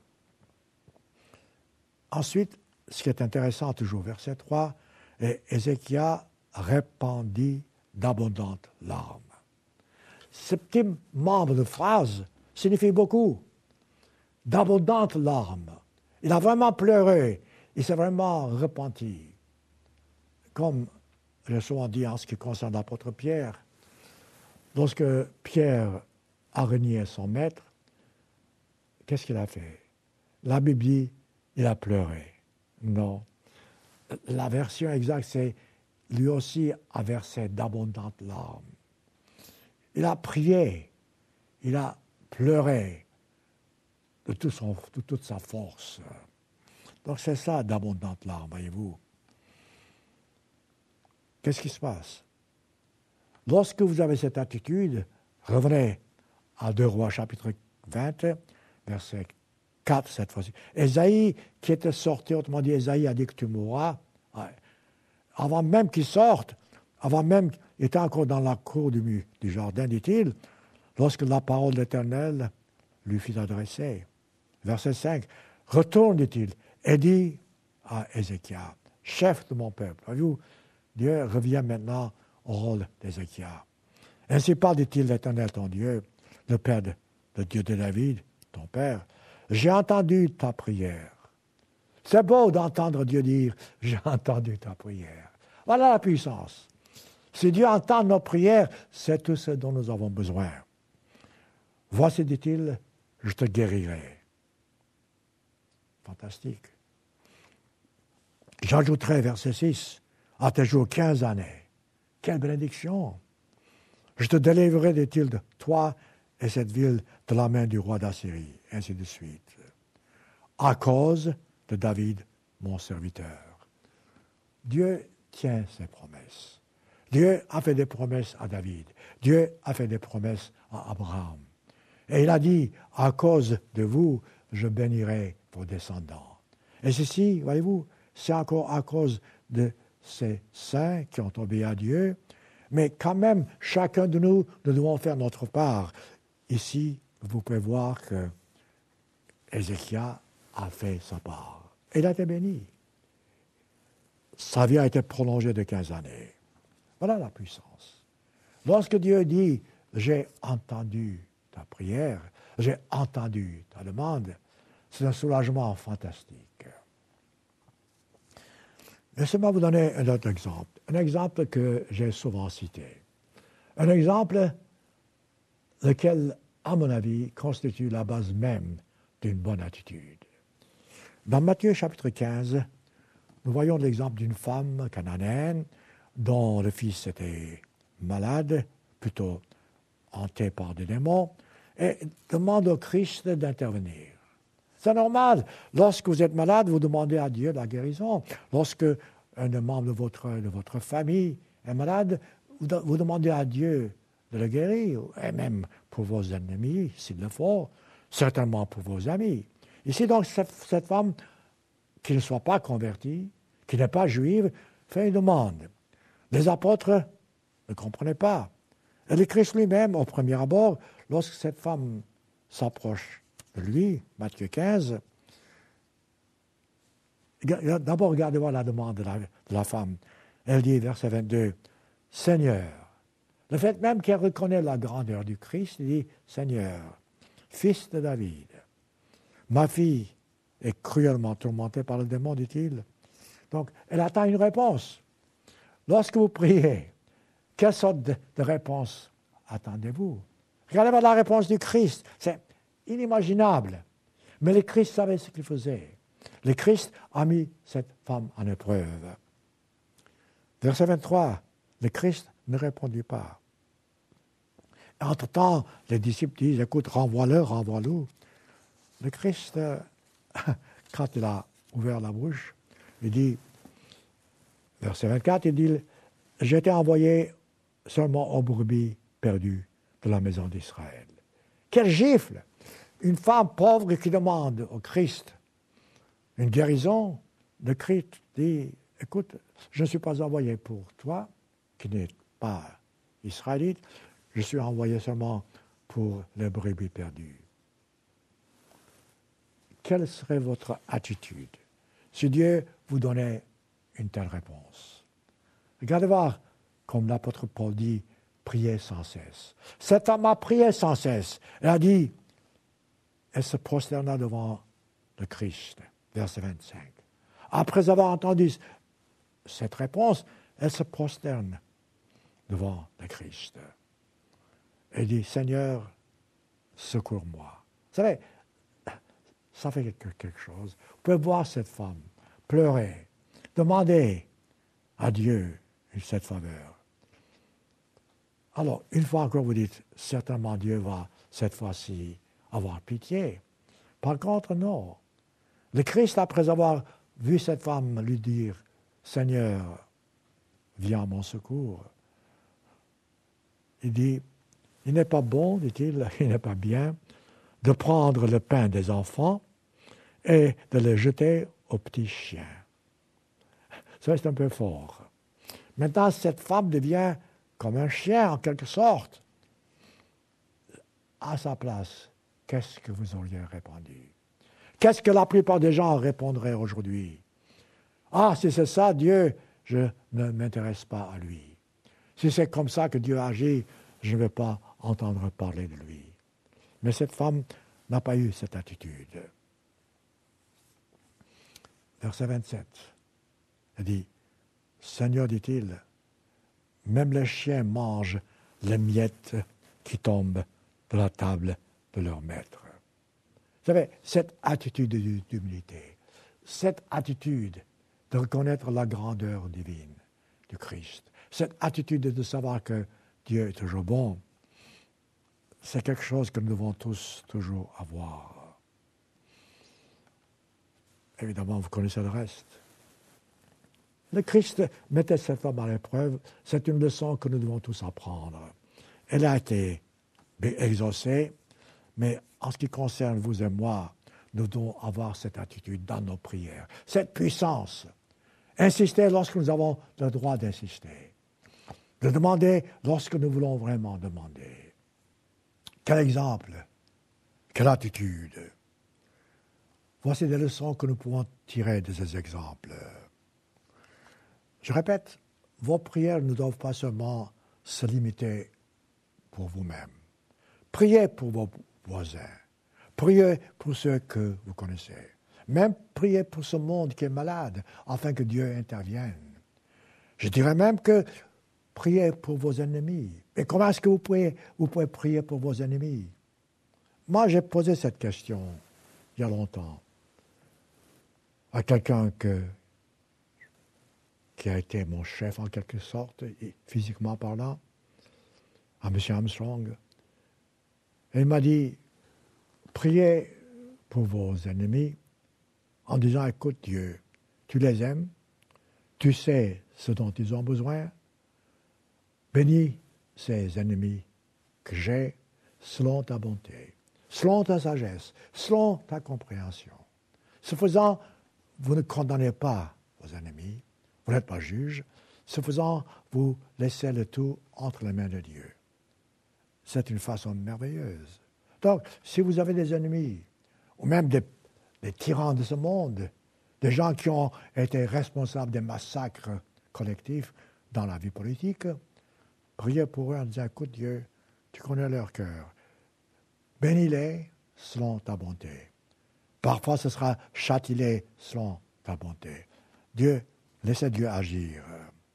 Ensuite, ce qui est intéressant, toujours verset 3, et Ézéchias répandit d'abondantes larmes. Ce petit membre de phrase signifie beaucoup. D'abondantes larmes. Il a vraiment pleuré. Il s'est vraiment repenti. Comme j'ai souvent dit en ce qui concerne l'apôtre Pierre, lorsque Pierre a renié son maître, qu'est-ce qu'il a fait? La Bible dit, il a pleuré. Non. La version exacte, c'est lui aussi a versé d'abondantes larmes. Il a prié, il a pleuré de toute sa force. Donc c'est ça, d'abondantes larmes, voyez-vous. Qu'est-ce qui se passe? Lorsque vous avez cette attitude, revenez à 2 Rois chapitre 20, verset 4 cette fois-ci. Ésaïe qui était sorti, autrement dit, Ésaïe a dit que tu mourras. Avant même qu'il sorte, avant même qu'il était encore dans la cour du jardin, dit-il, lorsque la parole de l'Éternel lui fut adressée. Verset 5, retourne, dit-il, et dit à Ézéchias, chef de mon peuple. Voyez-vous, Dieu revient maintenant au rôle d'Ézéchias. Ainsi parle, dit-il, l'Éternel, ton Dieu, le Père, le Dieu de David, ton Père. J'ai entendu ta prière. C'est beau d'entendre Dieu dire, j'ai entendu ta prière. Voilà la puissance. Si Dieu entend nos prières, c'est tout ce dont nous avons besoin. Voici, dit-il, je te guérirai. Fantastique. J'ajouterai, verset 6, à tes jours 15 années. Quelle bénédiction! Je te délivrerai, dit-il, de toi et cette ville de la main du roi d'Assyrie, ainsi de suite. À cause de David, mon serviteur. Dieu tient ses promesses. Dieu a fait des promesses à David. Dieu a fait des promesses à Abraham. Et il a dit, à cause de vous, je bénirai vos descendants. Et ceci, voyez-vous, c'est encore à cause de ces saints qui ont obéi à Dieu. Mais quand même, chacun de nous devons faire notre part. Ici, vous pouvez voir que Ézéchias a fait sa part. Il a été béni. Sa vie a été prolongée de 15 années. Voilà la puissance. Lorsque Dieu dit, j'ai entendu ta prière, j'ai entendu ta demande, c'est un soulagement fantastique. Laissez-moi vous donner un autre exemple. Un exemple que j'ai souvent cité. Un exemple lequel, à mon avis, constitue la base même d'une bonne attitude. Dans Matthieu chapitre 15, nous voyons l'exemple d'une femme cananéenne dont le fils était malade, plutôt hanté par des démons, et demande au Christ d'intervenir. C'est normal. Lorsque vous êtes malade, vous demandez à Dieu la guérison. Lorsque un membre de votre famille est malade, vous demandez à Dieu de le guérir, et même pour vos ennemis, s'il le faut, certainement pour vos amis. Ici, donc, cette femme qui ne soit pas convertie, qui n'est pas juive, fait une demande. Les apôtres ne comprenaient pas. Et le Christ lui-même, au premier abord, lorsque cette femme s'approche de lui, Matthieu 15, d'abord regardez voir la demande de la femme. Elle dit, verset 22, « Seigneur », le fait même qu'elle reconnaît la grandeur du Christ, elle dit, « Seigneur, fils de David, ma fille est cruellement tourmentée par le démon, dit-il. » Donc, elle attend une réponse. Lorsque vous priez, quelle sorte de réponse attendez-vous? Regardez la réponse du Christ. C'est inimaginable. Mais le Christ savait ce qu'il faisait. Le Christ a mis cette femme en épreuve. Verset 23, le Christ ne répondit pas. Entre-temps, les disciples disent, écoute, renvoie-le. Le Christ, quand il a ouvert la bouche, il dit, verset 24, il dit, j'ai été envoyé seulement aux brebis perdues de la maison d'Israël. Quelle gifle! Une femme pauvre qui demande au Christ une guérison. Le Christ dit, écoute, je ne suis pas envoyé pour toi, qui n'es pas israélite, je suis envoyé seulement pour les brebis perdues. Quelle serait votre attitude si Dieu vous donnait une telle réponse? Regardez voir, comme l'apôtre Paul dit, priez sans cesse. Cette femme a prié sans cesse. Elle a dit, elle se prosterna devant le Christ, verset 25. Après avoir entendu cette réponse, elle se prosterne devant le Christ. Elle dit, Seigneur, secours-moi. Vous savez, ça fait quelque chose. Vous pouvez voir cette femme pleurer, demander à Dieu cette faveur. Alors, une fois encore, vous dites, certainement Dieu va cette fois-ci avoir pitié. Par contre, non. Le Christ, après avoir vu cette femme lui dire, Seigneur, viens à mon secours, il dit, il n'est pas bon, dit-il, il n'est pas bien de prendre le pain des enfants et de le jeter aux petits chiens. Ça, c'est un peu fort. Maintenant, cette femme devient comme un chien, en quelque sorte. À sa place, qu'est-ce que vous auriez répondu? Qu'est-ce que la plupart des gens répondraient aujourd'hui? Ah, si c'est ça, Dieu, je ne m'intéresse pas à lui. Si c'est comme ça que Dieu agit, je ne vais pas entendre parler de lui. Mais cette femme n'a pas eu cette attitude. Verset 27, elle dit, Seigneur, dit-il, même les chiens mangent les miettes qui tombent de la table de leur maître. Vous savez, cette attitude d'humilité, cette attitude de reconnaître la grandeur divine du Christ, cette attitude de savoir que Dieu est toujours bon, c'est quelque chose que nous devons tous toujours avoir. Évidemment, vous connaissez le reste. Le Christ mettait cette femme à l'épreuve. C'est une leçon que nous devons tous apprendre. Elle a été exaucée, mais en ce qui concerne vous et moi, nous devons avoir cette attitude dans nos prières, cette puissance. Insister lorsque nous avons le droit d'insister. De demander lorsque nous voulons vraiment demander. Quel exemple, quelle attitude. Voici des leçons que nous pouvons tirer de ces exemples. Je répète, vos prières ne doivent pas seulement se limiter pour vous-même. Priez pour vos voisins. Priez pour ceux que vous connaissez. Même priez pour ce monde qui est malade, afin que Dieu intervienne. Je dirais même que priez pour vos ennemis. Et comment est-ce que vous pouvez prier pour vos ennemis? Moi, j'ai posé cette question il y a longtemps à quelqu'un qui a été mon chef en quelque sorte, physiquement parlant, à M. Armstrong. Et il m'a dit, priez pour vos ennemis en disant, écoute Dieu, tu les aimes, tu sais ce dont ils ont besoin, bénis ces ennemis que j'ai selon ta bonté, selon ta sagesse, selon ta compréhension. Ce faisant, vous ne condamnez pas vos ennemis, vous n'êtes pas juge. Ce faisant, vous laissez le tout entre les mains de Dieu. C'est une façon merveilleuse. Donc, si vous avez des ennemis, ou même des tyrans de ce monde, des gens qui ont été responsables des massacres collectifs dans la vie politique, priez pour eux en disant, écoute Dieu, tu connais leur cœur. Bénis-les selon ta bonté. Parfois, ce sera châtie-les selon ta bonté. Dieu, laissez Dieu agir.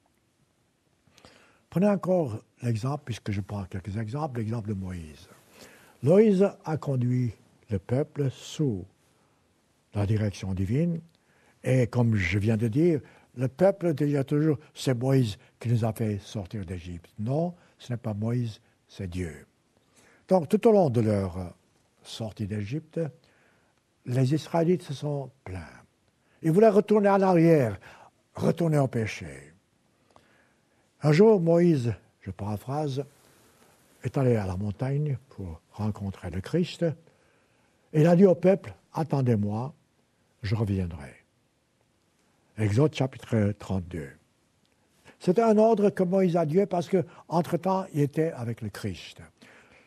Prenez encore l'exemple, puisque je prends quelques exemples, l'exemple de Moïse. Moïse a conduit le peuple sous la direction divine, et comme je viens de dire, le peuple dit toujours, c'est Moïse qui nous a fait sortir d'Égypte. Non, ce n'est pas Moïse, c'est Dieu. Donc, tout au long de leur sortie d'Égypte, les Israélites se sont plaints. Ils voulaient retourner en arrière, retourner au péché. Un jour, Moïse, je paraphrase, est allé à la montagne pour rencontrer le Christ, et il a dit au peuple, attendez-moi, je reviendrai. Exode chapitre 32. C'était un ordre que Moïse a Dieu parce qu'entre-temps, il était avec le Christ.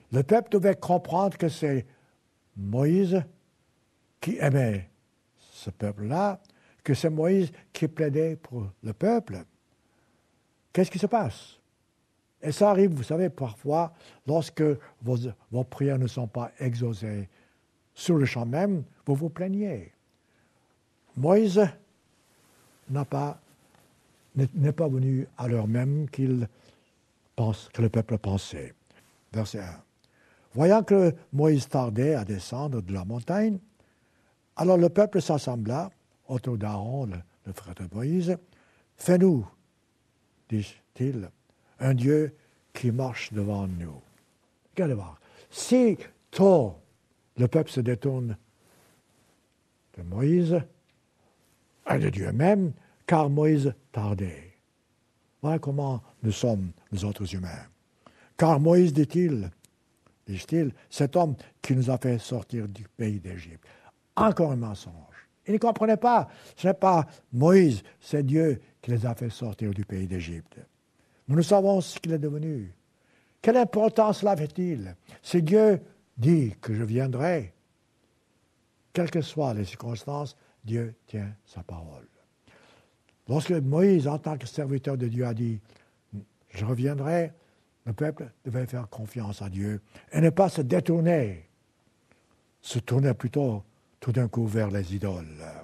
Le peuple devait comprendre que c'est Moïse qui aimait ce peuple-là, que c'est Moïse qui plaidait pour le peuple. Qu'est-ce qui se passe? Et ça arrive, vous savez, parfois, lorsque vos prières ne sont pas exaucées sur le champ même, vous vous plaignez. Moïse n'est pas venu à l'heure même que le peuple pensait. Verset 1. Voyant que Moïse tardait à descendre de la montagne, alors le peuple s'assembla autour d'Aaron, le frère de Moïse. Fais-nous, dit-il, un Dieu qui marche devant nous. Regardez voir. Si tôt le peuple se détourne de Moïse, et de Dieu même, car Moïse tardait. Voilà comment nous sommes, nous autres humains. Car Moïse, dit-il, cet homme qui nous a fait sortir du pays d'Égypte. Encore un mensonge. Ils ne comprenaient pas. Ce n'est pas Moïse, c'est Dieu qui les a fait sortir du pays d'Égypte. Nous savons ce qu'il est devenu. Quelle importance cela avait-il? Si Dieu dit que je viendrai, quelles que soient les circonstances, Dieu tient sa parole. Lorsque Moïse, en tant que serviteur de Dieu, a dit « Je reviendrai », le peuple devait faire confiance à Dieu et ne pas se détourner, se tourner plutôt tout d'un coup vers les idoles.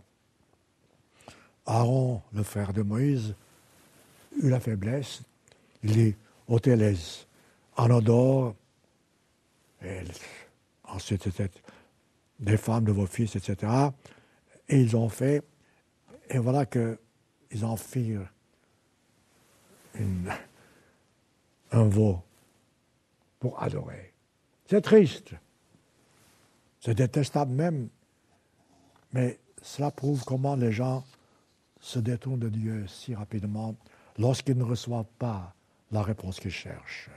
Aaron, le frère de Moïse, eut la faiblesse. Il y ôtait les anneaux d'or, et ensuite c'était des femmes de vos fils, etc. Et ils ont fait, et voilà qu'ils en firent un veau pour adorer. C'est triste, c'est détestable même, mais cela prouve comment les gens se détournent de Dieu si rapidement lorsqu'ils ne reçoivent pas la réponse qu'ils cherchent.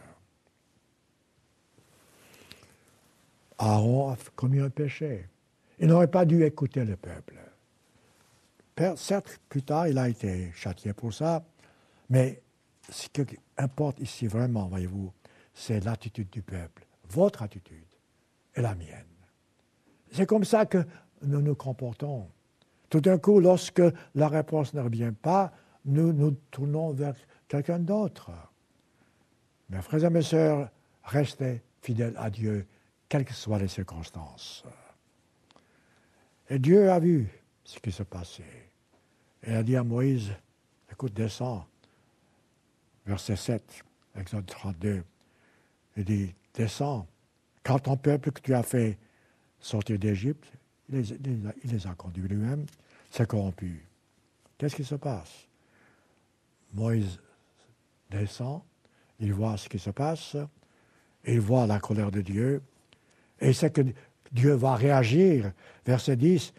Aaron a commis un péché. Il n'aurait pas dû écouter le peuple. Certes, plus tard, il a été châtié pour ça, mais ce qui importe ici vraiment, voyez-vous, c'est l'attitude du peuple, votre attitude et la mienne. C'est comme ça que nous nous comportons. Tout d'un coup, lorsque la réponse ne revient pas, nous nous tournons vers quelqu'un d'autre. Mes frères et mes sœurs, restez fidèles à Dieu, quelles que soient les circonstances. Et Dieu a vu ce qui se passait. Et a dit à Moïse, écoute, descends. Verset 7, Exode 32. Il dit, descends. Quand ton peuple que tu as fait sortir d'Égypte, il les a conduits lui-même, s'est corrompu. Qu'est-ce qui se passe? Moïse descend, il voit ce qui se passe, il voit la colère de Dieu, et il sait que Dieu va réagir. Verset 10,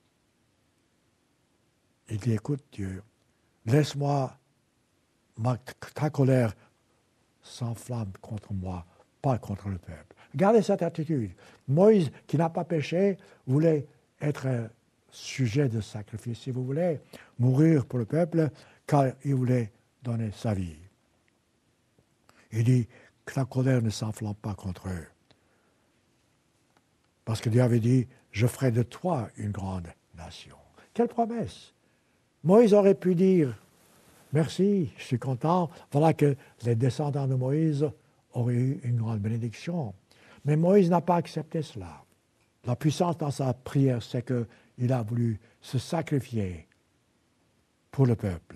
il dit, écoute Dieu, laisse-moi, ta colère s'enflamme contre moi, pas contre le peuple. Gardez cette attitude. Moïse, qui n'a pas péché, voulait être sujet de sacrifice, si vous voulez, mourir pour le peuple, car il voulait donner sa vie. Il dit que ta colère ne s'enflamme pas contre eux. Parce que Dieu avait dit, je ferai de toi une grande nation. Quelle promesse! Moïse aurait pu dire, merci, je suis content, voilà que les descendants de Moïse auraient eu une grande bénédiction. Mais Moïse n'a pas accepté cela. La puissance dans sa prière, c'est qu'il a voulu se sacrifier pour le peuple.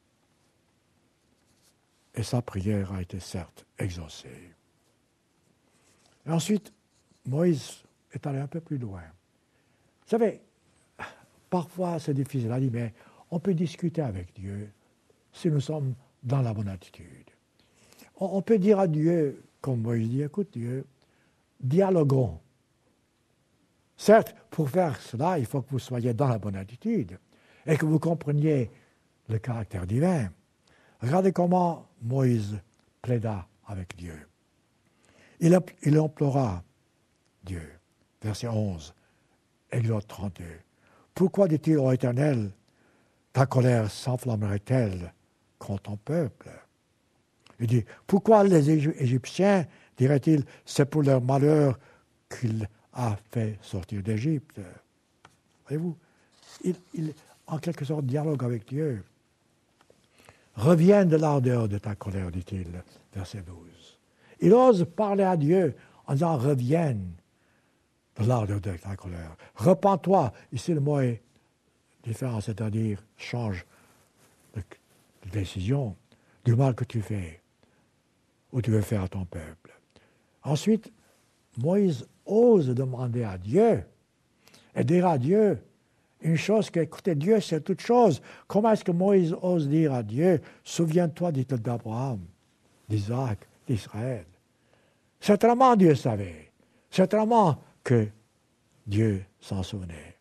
Et sa prière a été certes exaucée. Et ensuite, Moïse est allé un peu plus loin. Vous savez, parfois c'est difficile à dire, mais on peut discuter avec Dieu si nous sommes dans la bonne attitude. On peut dire à Dieu, comme Moïse dit, écoute Dieu, dialoguons. Certes, pour faire cela, il faut que vous soyez dans la bonne attitude et que vous compreniez le caractère divin. Regardez comment Moïse plaida avec Dieu. Il implora Dieu. Verset 11, Exode 32. Pourquoi dit-il, ô Éternel, ta colère s'enflammerait-elle contre ton peuple? Il dit, pourquoi les Égyptiens, dirait-il, c'est pour leur malheur qu'il a fait sortir d'Égypte. Voyez-vous, il, en quelque sorte, dialogue avec Dieu. Reviens de l'ardeur de ta colère, dit-il, verset 12. Il ose parler à Dieu en disant, reviens de l'ardeur de ta colère. Repens-toi. Ici, le mot est différent, c'est-à-dire change de décision du mal que tu fais ou tu veux faire à ton peuple. Ensuite, Moïse ose demander à Dieu et dire à Dieu une chose que, écoutez, Dieu c'est toute chose. Comment est-ce que Moïse ose dire à Dieu, souviens-toi, dit-il, d'Abraham, d'Isaac, d'Israël. Certainement Dieu savait. Certainement que Dieu s'en souvenait.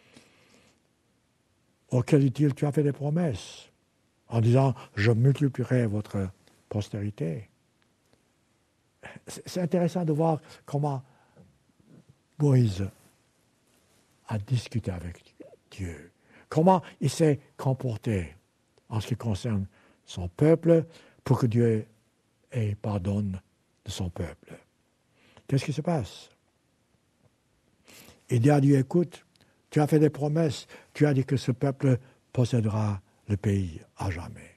Auquel dit-il, tu as fait des promesses en disant, je multiplierai votre postérité. C'est intéressant de voir comment Moïse a discuté avec Dieu, comment il s'est comporté en ce qui concerne son peuple pour que Dieu ait pardonne de son peuple. Qu'est-ce qui se passe? Il dit à Dieu, écoute, tu as fait des promesses, tu as dit que ce peuple possédera le pays à jamais.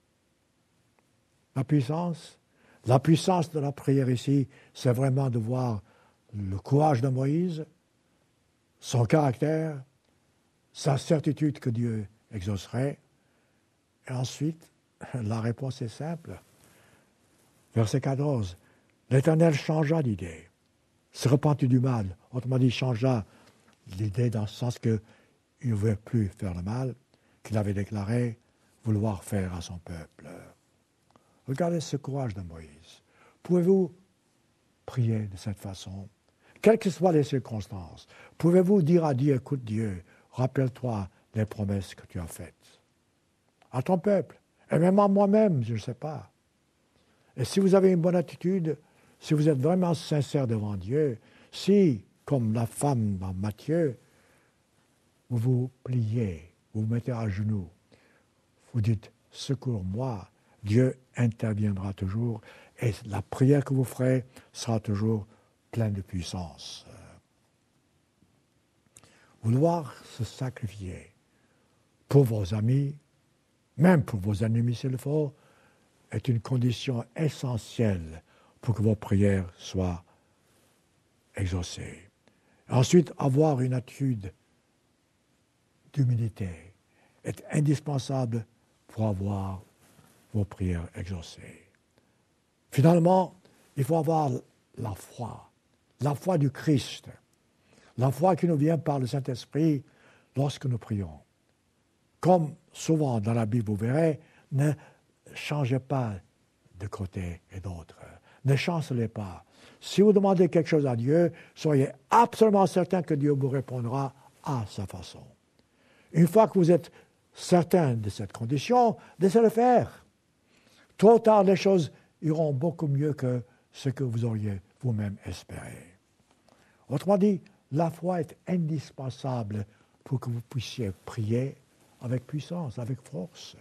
La puissance de la prière ici, c'est vraiment de voir le courage de Moïse, son caractère, sa certitude que Dieu exaucerait. Et ensuite, la réponse est simple. Verset 14. L'Éternel changea d'idée, se repentit du mal. Autrement dit, changea l'idée dans le sens qu'il ne voulait plus faire le mal, qu'il avait déclaré vouloir faire à son peuple. Regardez ce courage de Moïse. Pouvez-vous prier de cette façon? Quelles que soient les circonstances, pouvez-vous dire à Dieu, écoute Dieu, rappelle-toi les promesses que tu as faites à ton peuple, et même à moi-même, je ne sais pas. Et si vous avez une bonne attitude, si vous êtes vraiment sincère devant Dieu, si, comme la femme dans Matthieu, vous vous pliez, vous vous mettez à genoux, vous dites, secours-moi, Dieu interviendra toujours, et la prière que vous ferez sera toujours pleine de puissance. Vouloir se sacrifier pour vos amis, même pour vos ennemis s'il le faut, est une condition essentielle pour que vos prières soient exaucées. Ensuite, avoir une attitude d'humilité est indispensable pour avoir vos prières exaucées. Finalement, il faut avoir la foi du Christ, la foi qui nous vient par le Saint-Esprit lorsque nous prions. Comme souvent dans la Bible, vous verrez, ne changez pas de côté et d'autre. Ne chancelez pas. Si vous demandez quelque chose à Dieu, soyez absolument certain que Dieu vous répondra à sa façon. Une fois que vous êtes certain de cette condition, laissez-le faire. Tôt ou tard, les choses iront beaucoup mieux que ce que vous auriez vous-même espéré. Autrement dit, la foi est indispensable pour que vous puissiez prier avec puissance, avec force.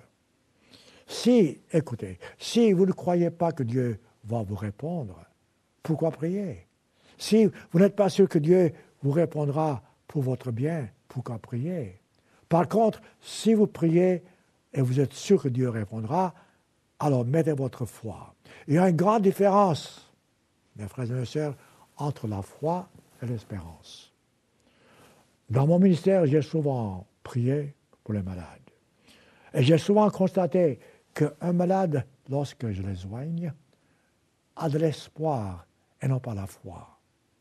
Écoutez, si vous ne croyez pas que Dieu va vous répondre, pourquoi prier? Si vous n'êtes pas sûr que Dieu vous répondra pour votre bien, pourquoi prier? Par contre, si vous priez et vous êtes sûr que Dieu répondra, alors mettez votre foi. Il y a une grande différence, mes frères et mes sœurs, entre la foi et l'espérance. Dans mon ministère, j'ai souvent prié pour les malades. Et j'ai souvent constaté qu'un malade, lorsque je les soigne, a de l'espoir et non pas la foi.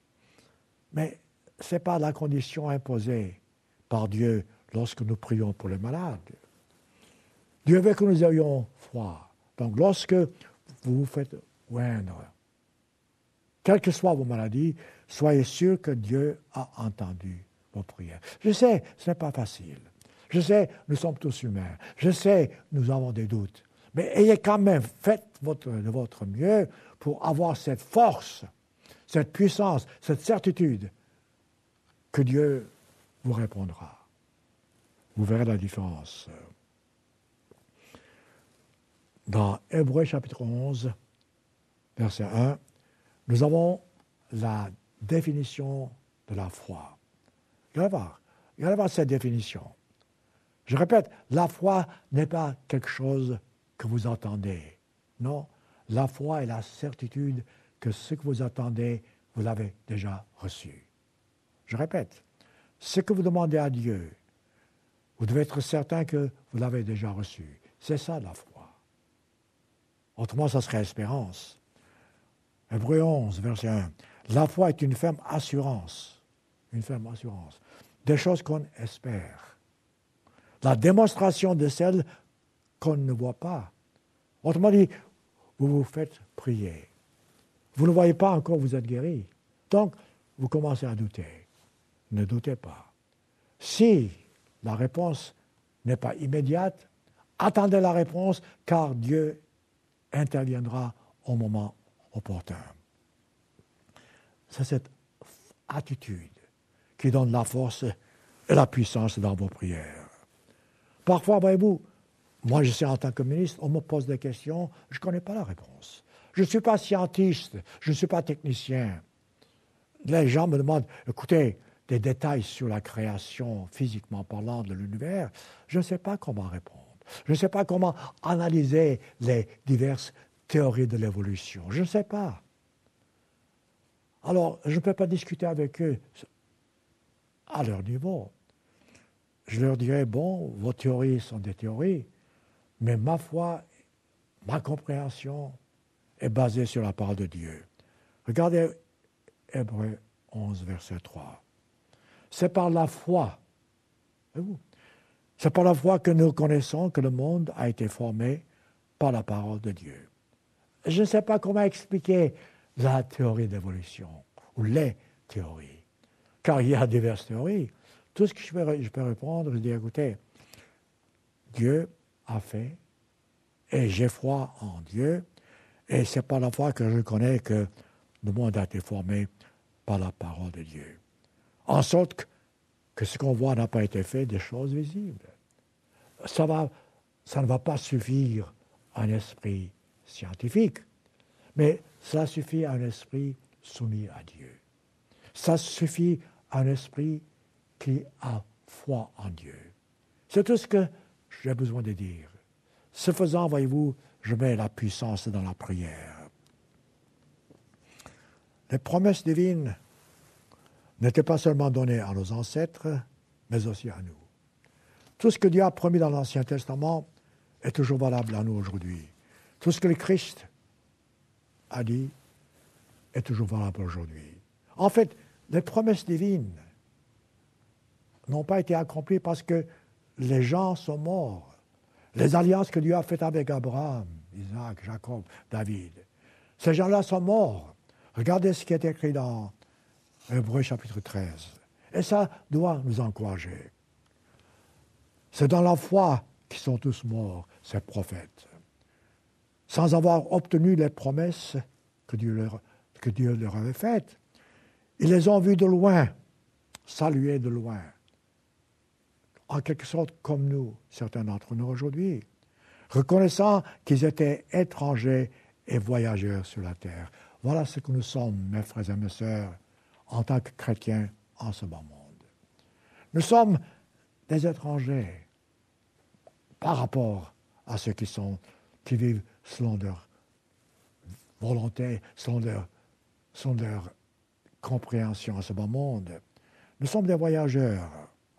Mais ce n'est pas la condition imposée par Dieu lorsque nous prions pour les malades. Dieu veut que nous ayons foi. Donc lorsque vous vous faites oindre, quelles que soient vos maladies, soyez sûrs que Dieu a entendu vos prières. Je sais, ce n'est pas facile. Je sais, nous sommes tous humains. Je sais, nous avons des doutes. Mais ayez quand même fait de votre mieux pour avoir cette force, cette puissance, cette certitude que Dieu vous répondra. Vous verrez la différence. Dans Hébreux chapitre 11, verset 1, nous avons la définition de la foi. Regardez voir cette définition. Je répète, la foi n'est pas quelque chose que vous entendez. Non, la foi est la certitude que ce que vous attendez, vous l'avez déjà reçu. Je répète, ce que vous demandez à Dieu, vous devez être certain que vous l'avez déjà reçu. C'est ça la foi. Autrement, ça serait espérance. Hébreux 11, verset 1. La foi est une ferme assurance. Une ferme assurance. Des choses qu'on espère. La démonstration de celles qu'on ne voit pas. Autrement dit, vous vous faites prier. Vous ne voyez pas encore, vous êtes guéri. Donc, vous commencez à douter. Ne doutez pas. Si la réponse n'est pas immédiate, attendez la réponse, car Dieu interviendra au moment opportun. C'est cette attitude qui donne la force et la puissance dans vos prières. Parfois, voyez-vous, moi je sais en tant que ministre, on me pose des questions, je ne connais pas la réponse. Je ne suis pas scientiste, je ne suis pas technicien. Les gens me demandent, écoutez, des détails sur la création, physiquement parlant, de l'univers, je ne sais pas comment répondre. Je ne sais pas comment analyser les diverses théories de l'évolution. Je ne sais pas. Alors, je ne peux pas discuter avec eux à leur niveau. Je leur dirais, bon, vos théories sont des théories, mais ma foi, ma compréhension est basée sur la parole de Dieu. Regardez Hébreux 11, verset 3. C'est par la foi, c'est par la foi que nous connaissons que le monde a été formé par la parole de Dieu. Je ne sais pas comment expliquer la théorie d'évolution ou les théories, car il y a diverses théories. Tout ce que je peux répondre, je dis, écoutez, Dieu a fait, et j'ai foi en Dieu, et c'est par la foi que je connais que le monde a été formé par la parole de Dieu. En sorte que ce qu'on voit n'a pas été fait des choses visibles. Ça ne va pas suffire à un esprit scientifique, mais ça suffit à un esprit soumis à Dieu. Ça suffit à un esprit qui a foi en Dieu. C'est tout ce que j'ai besoin de dire. Ce faisant, voyez-vous, je mets la puissance dans la prière. Les promesses divines n'étaient pas seulement données à nos ancêtres, mais aussi à nous. Tout ce que Dieu a promis dans l'Ancien Testament est toujours valable à nous aujourd'hui. Tout ce que le Christ a dit est toujours valable aujourd'hui. En fait, les promesses divines n'ont pas été accomplies parce que les gens sont morts. Les alliances que Dieu a faites avec Abraham, Isaac, Jacob, David, ces gens-là sont morts. Regardez ce qui est écrit dans Hébreux chapitre 13. Et ça doit nous encourager. C'est dans la foi qu'ils sont tous morts, ces prophètes. Sans avoir obtenu les promesses que Dieu leur avait faites. Ils les ont vus de loin, salués de loin. En quelque sorte comme nous, certains d'entre nous aujourd'hui, reconnaissant qu'ils étaient étrangers et voyageurs sur la terre. Voilà ce que nous sommes, mes frères et mes sœurs, en tant que chrétiens en ce bas monde. Nous sommes des étrangers par rapport à ceux qui vivent selon leur volonté, selon leur compréhension en ce bas monde. Nous sommes des voyageurs.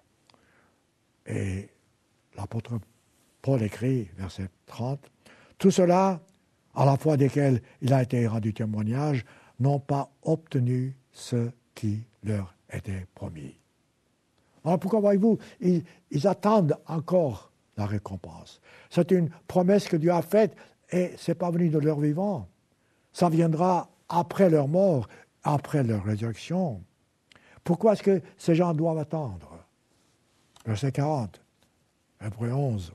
Et l'apôtre Paul écrit, verset 30, « Tout cela, à la fois desquels il a été rendu témoignage, n'ont pas obtenu ce qui leur était promis. » Alors pourquoi voyez-vous, ils attendent encore la récompense. C'est une promesse que Dieu a faite et ce n'est pas venu de leur vivant. Ça viendra après leur mort, après leur résurrection. Pourquoi est-ce que ces gens doivent attendre? Verset 40, Hébreux 11.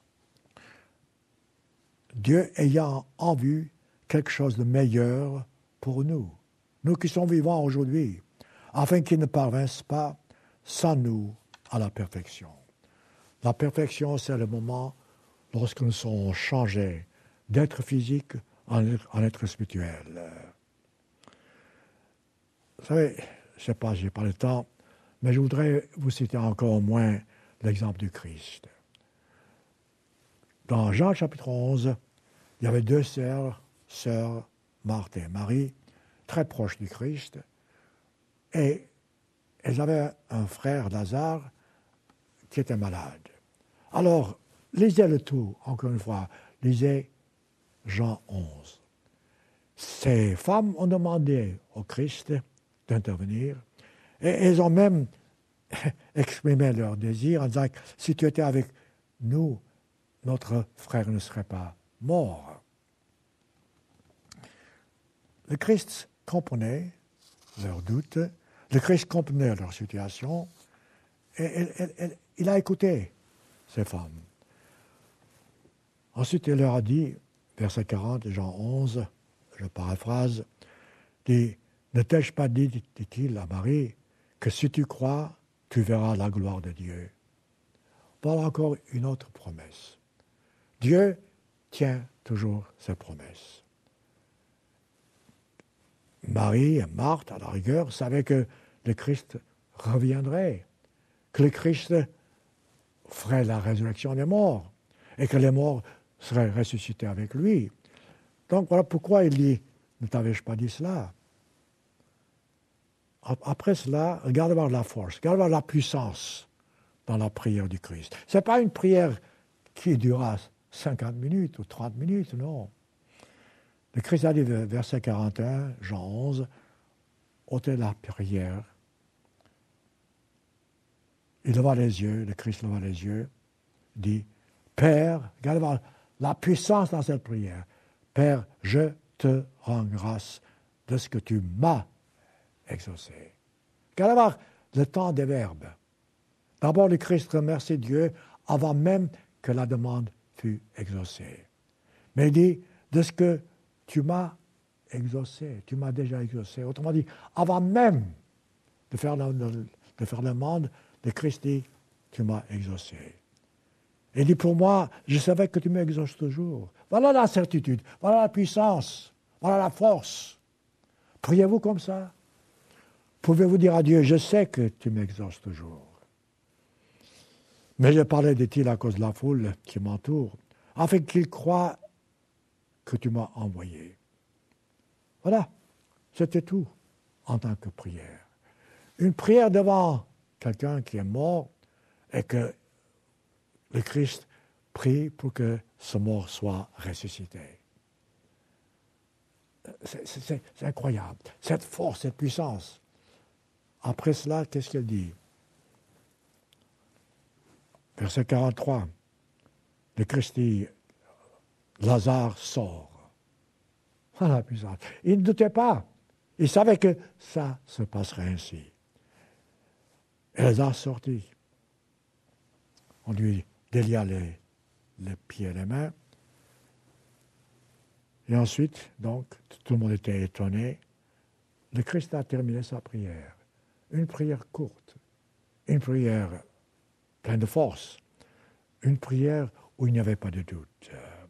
Dieu ayant en vue quelque chose de meilleur pour nous, nous qui sommes vivants aujourd'hui, afin qu'ils ne parvinssent pas sans nous à la perfection. La perfection, c'est le moment lorsque nous serons changés d'être physique en être spirituel. Vous savez, je ne sais pas, je n'ai pas le temps, mais je voudrais vous citer encore au moins l'exemple du Christ. Dans Jean chapitre 11, il y avait deux sœurs, Marthe et Marie, très proches du Christ, et elles avaient un frère, Lazare, qui était malade. Alors, lisez le tout, encore une fois, lisez Jean 11. Ces femmes ont demandé au Christ d'intervenir, et elles ont même exprimé leur désir en disant que si tu étais avec nous, notre frère ne serait pas mort. Le Christ comprenait leurs doutes, le Christ comprenait leur situation, et il a écouté ces femmes. Ensuite, il leur a dit, verset 40, Jean 11, je paraphrase, dit, ne t'ai-je pas dit, dit-il à Marie, que si tu crois, tu verras la gloire de Dieu. Voilà encore une autre promesse. Dieu tient toujours ses promesses. Marie et Marthe, à la rigueur, savaient que le Christ reviendrait, que le Christ ferait la résurrection des morts, et que les morts seraient ressuscités avec lui. Donc voilà pourquoi il dit, ne t'avais-je pas dit cela? Après cela, regarde voir la force, regarde voir la puissance dans la prière du Christ. Ce n'est pas une prière qui durera 50 minutes ou 30 minutes, non. Le Christ a dit, verset 41, Jean 11, ôtez la prière. Il leva les yeux, le Christ leva les yeux, dit, Père, regarde voir la puissance dans cette prière. Père, je te rends grâce de ce que tu m'as exaucé. Regarde voir le temps des verbes. D'abord, le Christ remercie Dieu avant même que la demande fût exaucée. Mais il dit, de ce que tu m'as exaucé, tu m'as déjà exaucé. Autrement dit, avant même de faire la demande, le Christ dit, tu m'as exaucé. Et il dit, pour moi, je savais que tu m'exauces toujours. Voilà la certitude, voilà la puissance, voilà la force. Priez-vous comme ça? Pouvez-vous dire à Dieu, je sais que tu m'exauces toujours. Mais je parlais de il à cause de la foule qui m'entoure, afin qu'il croie que tu m'as envoyé. Voilà, c'était tout en tant que prière. Une prière devant quelqu'un qui est mort et que le Christ prie pour que ce mort soit ressuscité. C'est incroyable, cette force, cette puissance. Après cela, qu'est-ce qu'elle dit? Verset 43, le Christ dit, Lazare sort. Voilà la puissance. Il ne doutait pas. Il savait que ça se passerait ainsi. Et Lazare sortit. On lui délia les pieds et les mains. Et ensuite, donc, tout le monde était étonné. Le Christ a terminé sa prière. Une prière courte, une prière pleine de force, une prière où il n'y avait pas de doute.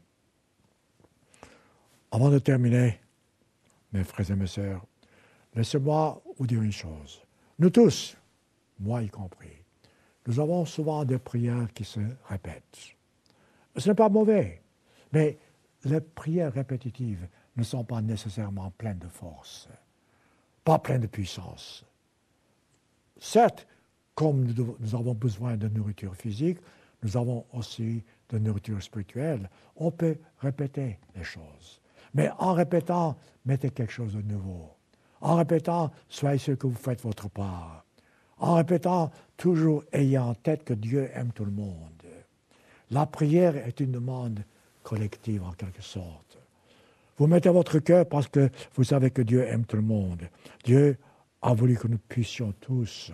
Avant de terminer, mes frères et mes sœurs, laissez-moi vous dire une chose. Nous tous, moi y compris, nous avons souvent des prières qui se répètent. Ce n'est pas mauvais, mais les prières répétitives ne sont pas nécessairement pleines de force, pas pleines de puissance. Certes, comme nous avons besoin de nourriture physique, nous avons aussi de nourriture spirituelle. On peut répéter les choses. Mais en répétant, mettez quelque chose de nouveau. En répétant, soyez sûr que vous faites votre part. En répétant, toujours ayez en tête que Dieu aime tout le monde. La prière est une demande collective en quelque sorte. Vous mettez votre cœur parce que vous savez que Dieu aime tout le monde. Dieu a voulu que nous puissions tous,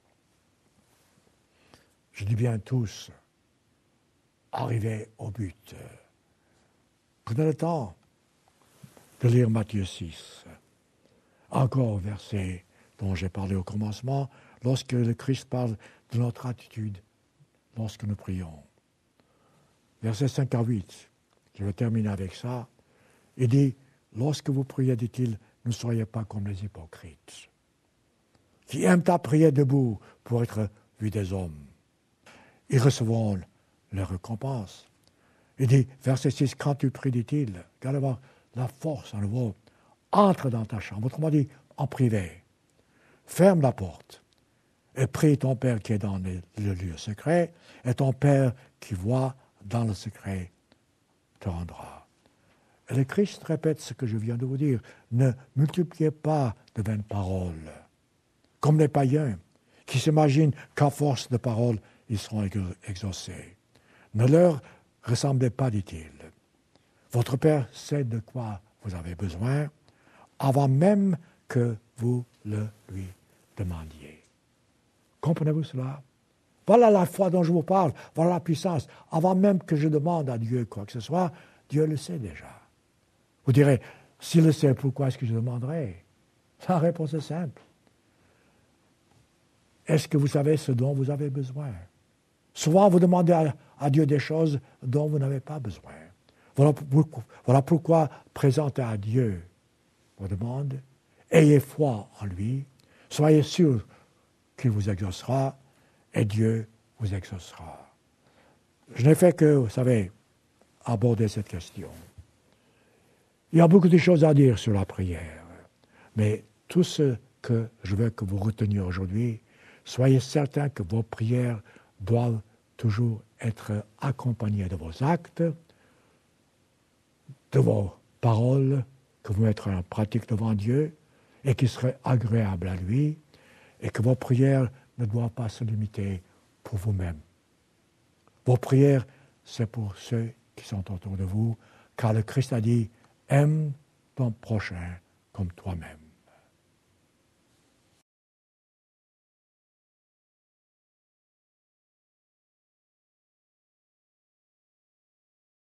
je dis bien tous, arriver au but. Prenez le temps de lire Matthieu 6. Encore au verset dont j'ai parlé au commencement, lorsque le Christ parle de notre attitude lorsque nous prions. Versets 5 à 8. je vais terminer avec ça. Il dit, lorsque vous priez, dit-il, ne soyez pas comme les hypocrites, qui aiment à prier debout pour être vus des hommes. Ils recevront leur récompense. Il dit, verset 6, quand tu pries, dit-il, garde avoir la force à nouveau, entre dans ta chambre, autrement dit, en privé. Ferme la porte et prie ton Père qui est dans le lieu secret, et ton Père qui voit dans le secret te rendra. Et le Christ répète ce que je viens de vous dire. Ne multipliez pas de vaines paroles, comme les païens, qui s'imaginent qu'à force de paroles, ils seront exaucés. Ne leur ressemblez pas, dit-il. Votre Père sait de quoi vous avez besoin avant même que vous le lui demandiez. Comprenez-vous cela? Voilà la foi dont je vous parle, voilà la puissance. Avant même que je demande à Dieu quoi que ce soit, Dieu le sait déjà. Vous direz, s'il le sait, pourquoi est-ce que je demanderai? La réponse est simple. Est-ce que vous savez ce dont vous avez besoin? Souvent, vous demandez à Dieu des choses dont vous n'avez pas besoin. Voilà pourquoi présentez à Dieu vos demandes, ayez foi en lui, soyez sûr qu'il vous exaucera et Dieu vous exaucera. Je n'ai fait que, vous savez, aborder cette question. Il y a beaucoup de choses à dire sur la prière, mais tout ce que je veux que vous reteniez aujourd'hui, soyez certains que vos prières doivent toujours être accompagnées de vos actes, de vos paroles que vous mettrez en pratique devant Dieu et qui seraient agréables à lui, et que vos prières ne doivent pas se limiter pour vous-même. Vos prières, c'est pour ceux qui sont autour de vous, car le Christ a dit, aime ton prochain comme toi-même.